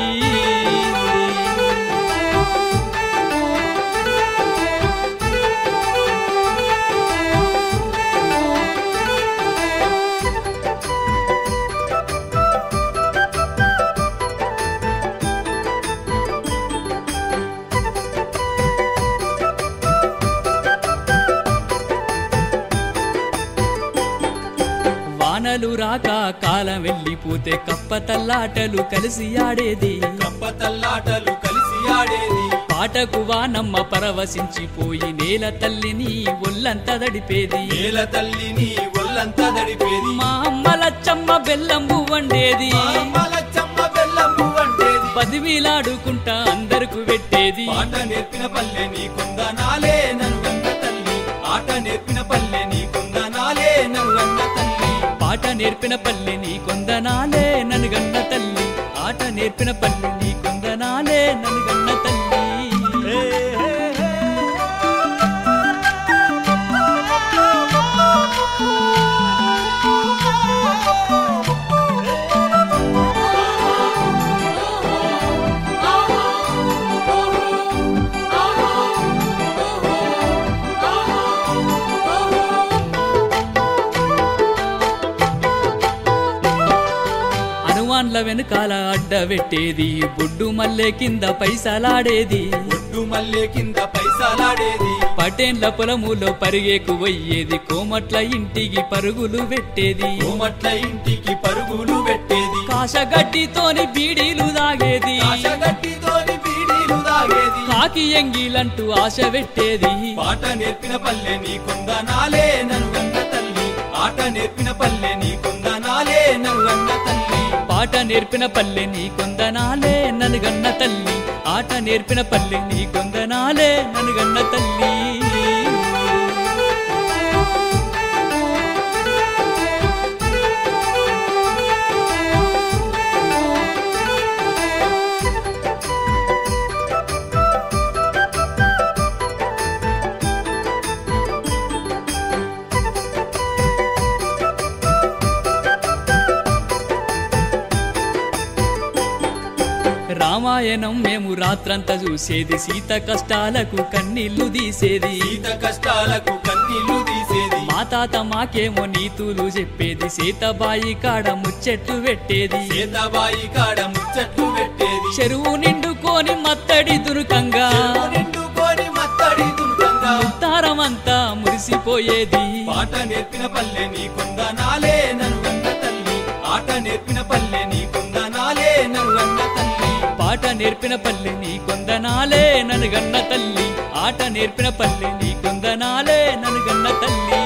పిల్లలు రాక కాలం వెళ్ళిపోతే కప్ప తల్లాటలు కలిసి ఆడేది కప్ప తల్లాటలు కలిసి ఆడేది పాటకు వానమ్మ పరవశించిపోయి నేల తల్లిని ఒళ్ళంతా దడిపేది నేల తల్లిని ఒళ్ళంతా దడిపేది మా అమ్మ లచ్చమ్మ బెల్లంబు వండేది మా అమ్మ లచ్చమ్మ బెల్లంబు వండేది పదివిలాడుకుంటా అందరకు పెట్టేది ఆట నేర్పిన పల్లె నీ కొందనాలే ననుగన్న తల్లి ఆట నేర్పిన పల్లె నీ కొందనాలే ననుగన్న తల్లి పాట నేర్పిన పల్లె నీ కొందనాలే ననుగన్న తల్లి ఆట నేర్పిన పల్లె నీ కొందనాలే ననుగన్న తల్లి అనువాన్ల వెనుకాల అడ్డబెట్టేది బొడ్డు మల్లె కింద పైసలాడేది బొడ్డు మల్లె కింద పైసలాడేది పటేన్ల పొలములో పరిగేకు పోయేది కోమట్ల ఇంటికి పరుగులు పెట్టేది కోమట్ల ఇంటికి పరుగులు పెట్టేది కాశగడ్డితోని బీడీలు దాగేది కాశగడ్డితోని బీడీలు దాగేది కాకి ఎంగిలంటూ ఆశ పెట్టేది పాట నేర్పిన పల్లె నీ కొందనాలే ననుగన్న తల్లి ఆట నేర్పిన పల్లె నీ కొందనాలే ననుగన్న తల్లి పాట నేర్పిన పల్లె నీ కొందనాలే ననుగన్న తల్లి ఆట నేర్పిన పల్లె నీ కొందనాలే ననుగన్న తల్లి రామాయణం మేము రాత్రంతా చూసేది సీత కష్టాలకు కన్నీళ్లు తీసేది సీత కష్టాలకు కన్నీళ్లు తీసేది మా తాత మాకేమో నీతులు చెప్పేది సీతబాయి కాడ ముచ్చట్లు పెట్టేది సీతబాయి కాడ ముచ్చట్లు పెట్టేది చెరువు నిండుకొని మత్తడి దురుకంగా నిండుకొని మత్తడి దుర్గంగా ఉత్తారమంతా మురిసిపోయేది పాట నేర్పిన పల్లె నీ కొందనాలే ననుగన్న తల్లి ఆట నేర్పిన పల్లె నీ కొందనాలే ననుగన్న తల్లి పాట నేర్పిన పల్లె నీ కొందనాలే ననుగన్న తల్లి ఆట నేర్పిన పల్లె నీ కొందనాలే ననుగన్న తల్లి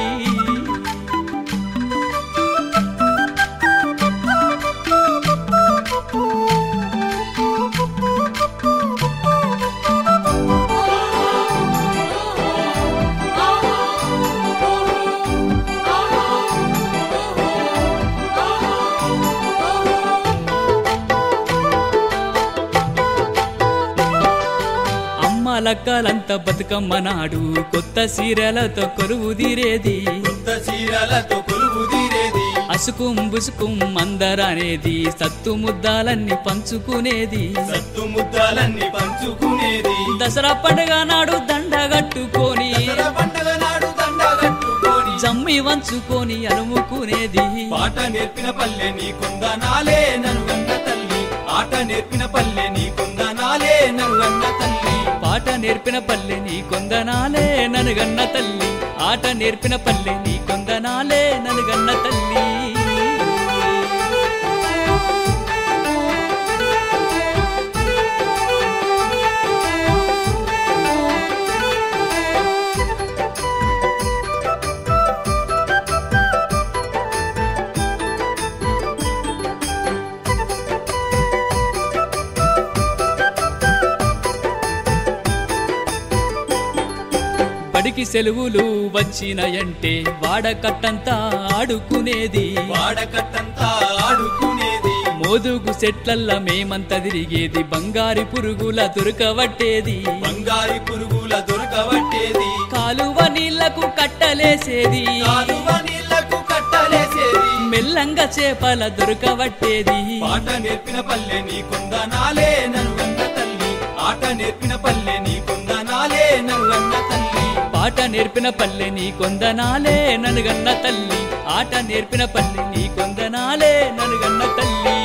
లక్కలంతా బతుకమ్మ నాడు కొత్త సీరలతో కొలువు తీరేది కొత్త సీరలతో కొలువు తీరేది అసుకుం బుసుకుం అందరనేది సత్తు ముద్దాలన్నీ పంచుకునేది సత్తు ముద్దాలన్నీ పంచుకునేది దసరా పండుగ నాడు దండగట్టుకొని దసరా పండుగ నాడు దండగట్టుకొని జమ్మి వంచుకొని అలుముకునేది పాట నేర్పిన పల్లె నీ కొందనాలే ననుగన్న తల్లి ఆట నేర్పిన పల్లె నీ కొందనాలే ననుగన్న తల్లి పాట నేర్పిన పల్లె నీ కొందనాలే ననుగన్న తల్లి ఆట నేర్పిన పల్లె నీ కొందనాలే ననుగన్న తల్లి బడికి సెలవులు వచ్చినాయంటే వాడకట్టంతా ఆడుకునేది వాడకట్టంతా ఆడుకునేది మోదుగు చెట్లల్ల మేమంతా తిరిగేది బంగారి పురుగుల దొరకవట్టేది బంగారి పురుగుల దొరకవట్టేది కాలువ నీళ్లకు కట్టలేసేది కాలువ నీళ్లకు కట్టలేసేది మెల్లంగా చేపల దొరకవట్టేది పాట నేర్పిన పల్లె నీ కొందనాలే ననుగన్న తల్లి ఆట నేర్పిన పల్లె నీ కొందనాలే ననుగన్న తల్లి పాట నేర్పిన పల్లె నీ కొందనాలే ననుగన్న తల్లి ఆట నేర్పిన పల్లె నీ కొందనాలే ననుగన్న తల్లి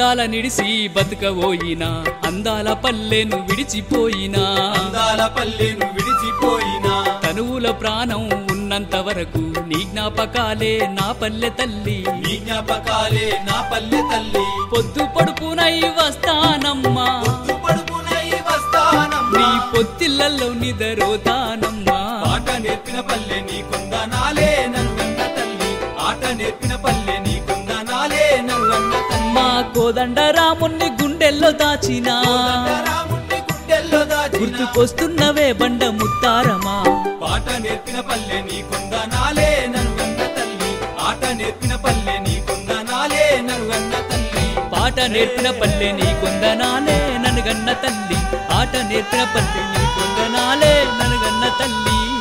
అందాల నిడిసి బతుకబోయినా అందాల పల్లెను విడిచిపోయినా అందాల పల్లెను విడిచిపోయినా తనువుల ప్రాణం ఉన్నంత వరకు నీ జ్ఞాపకాలే నా పల్లె తల్లి నీ జ్ఞాపకాలే నా పల్లె తల్లి పొద్దు పడుపునై వస్తానమ్మా పొద్దు పడుపునై వస్తానమ్మా నీ పొత్తిళ్ళల్లో నిదరోతానమ్మా ఆట నేర్పిన పల్లె నీ కుందనాలే నన్నుగన్న తల్లి ఆట నేర్పిన పల్లె నీ కుందనాలే నన్నుగన్న తల్లి మా కోదండ రాముణ్ణి గుండెల్లో దాచినా రాముణ్ణి గుండెల్లో దాచిన గుర్తుకొస్తున్నవే బండ ముత్తారమా పాట నేర్పిన పల్లె నీ కుందనాలే నన్నుగన్న తల్లి ఆట నేర్పిన పల్లె నీ కుందనాలే నన్నుగన్న తల్లి పాట నేర్పిన పల్లె నీ కొందనాలే ననుగన్న తల్లి ఆట నేర్పిన పల్లె నీ కొందనాలే ననుగన్న తల్లి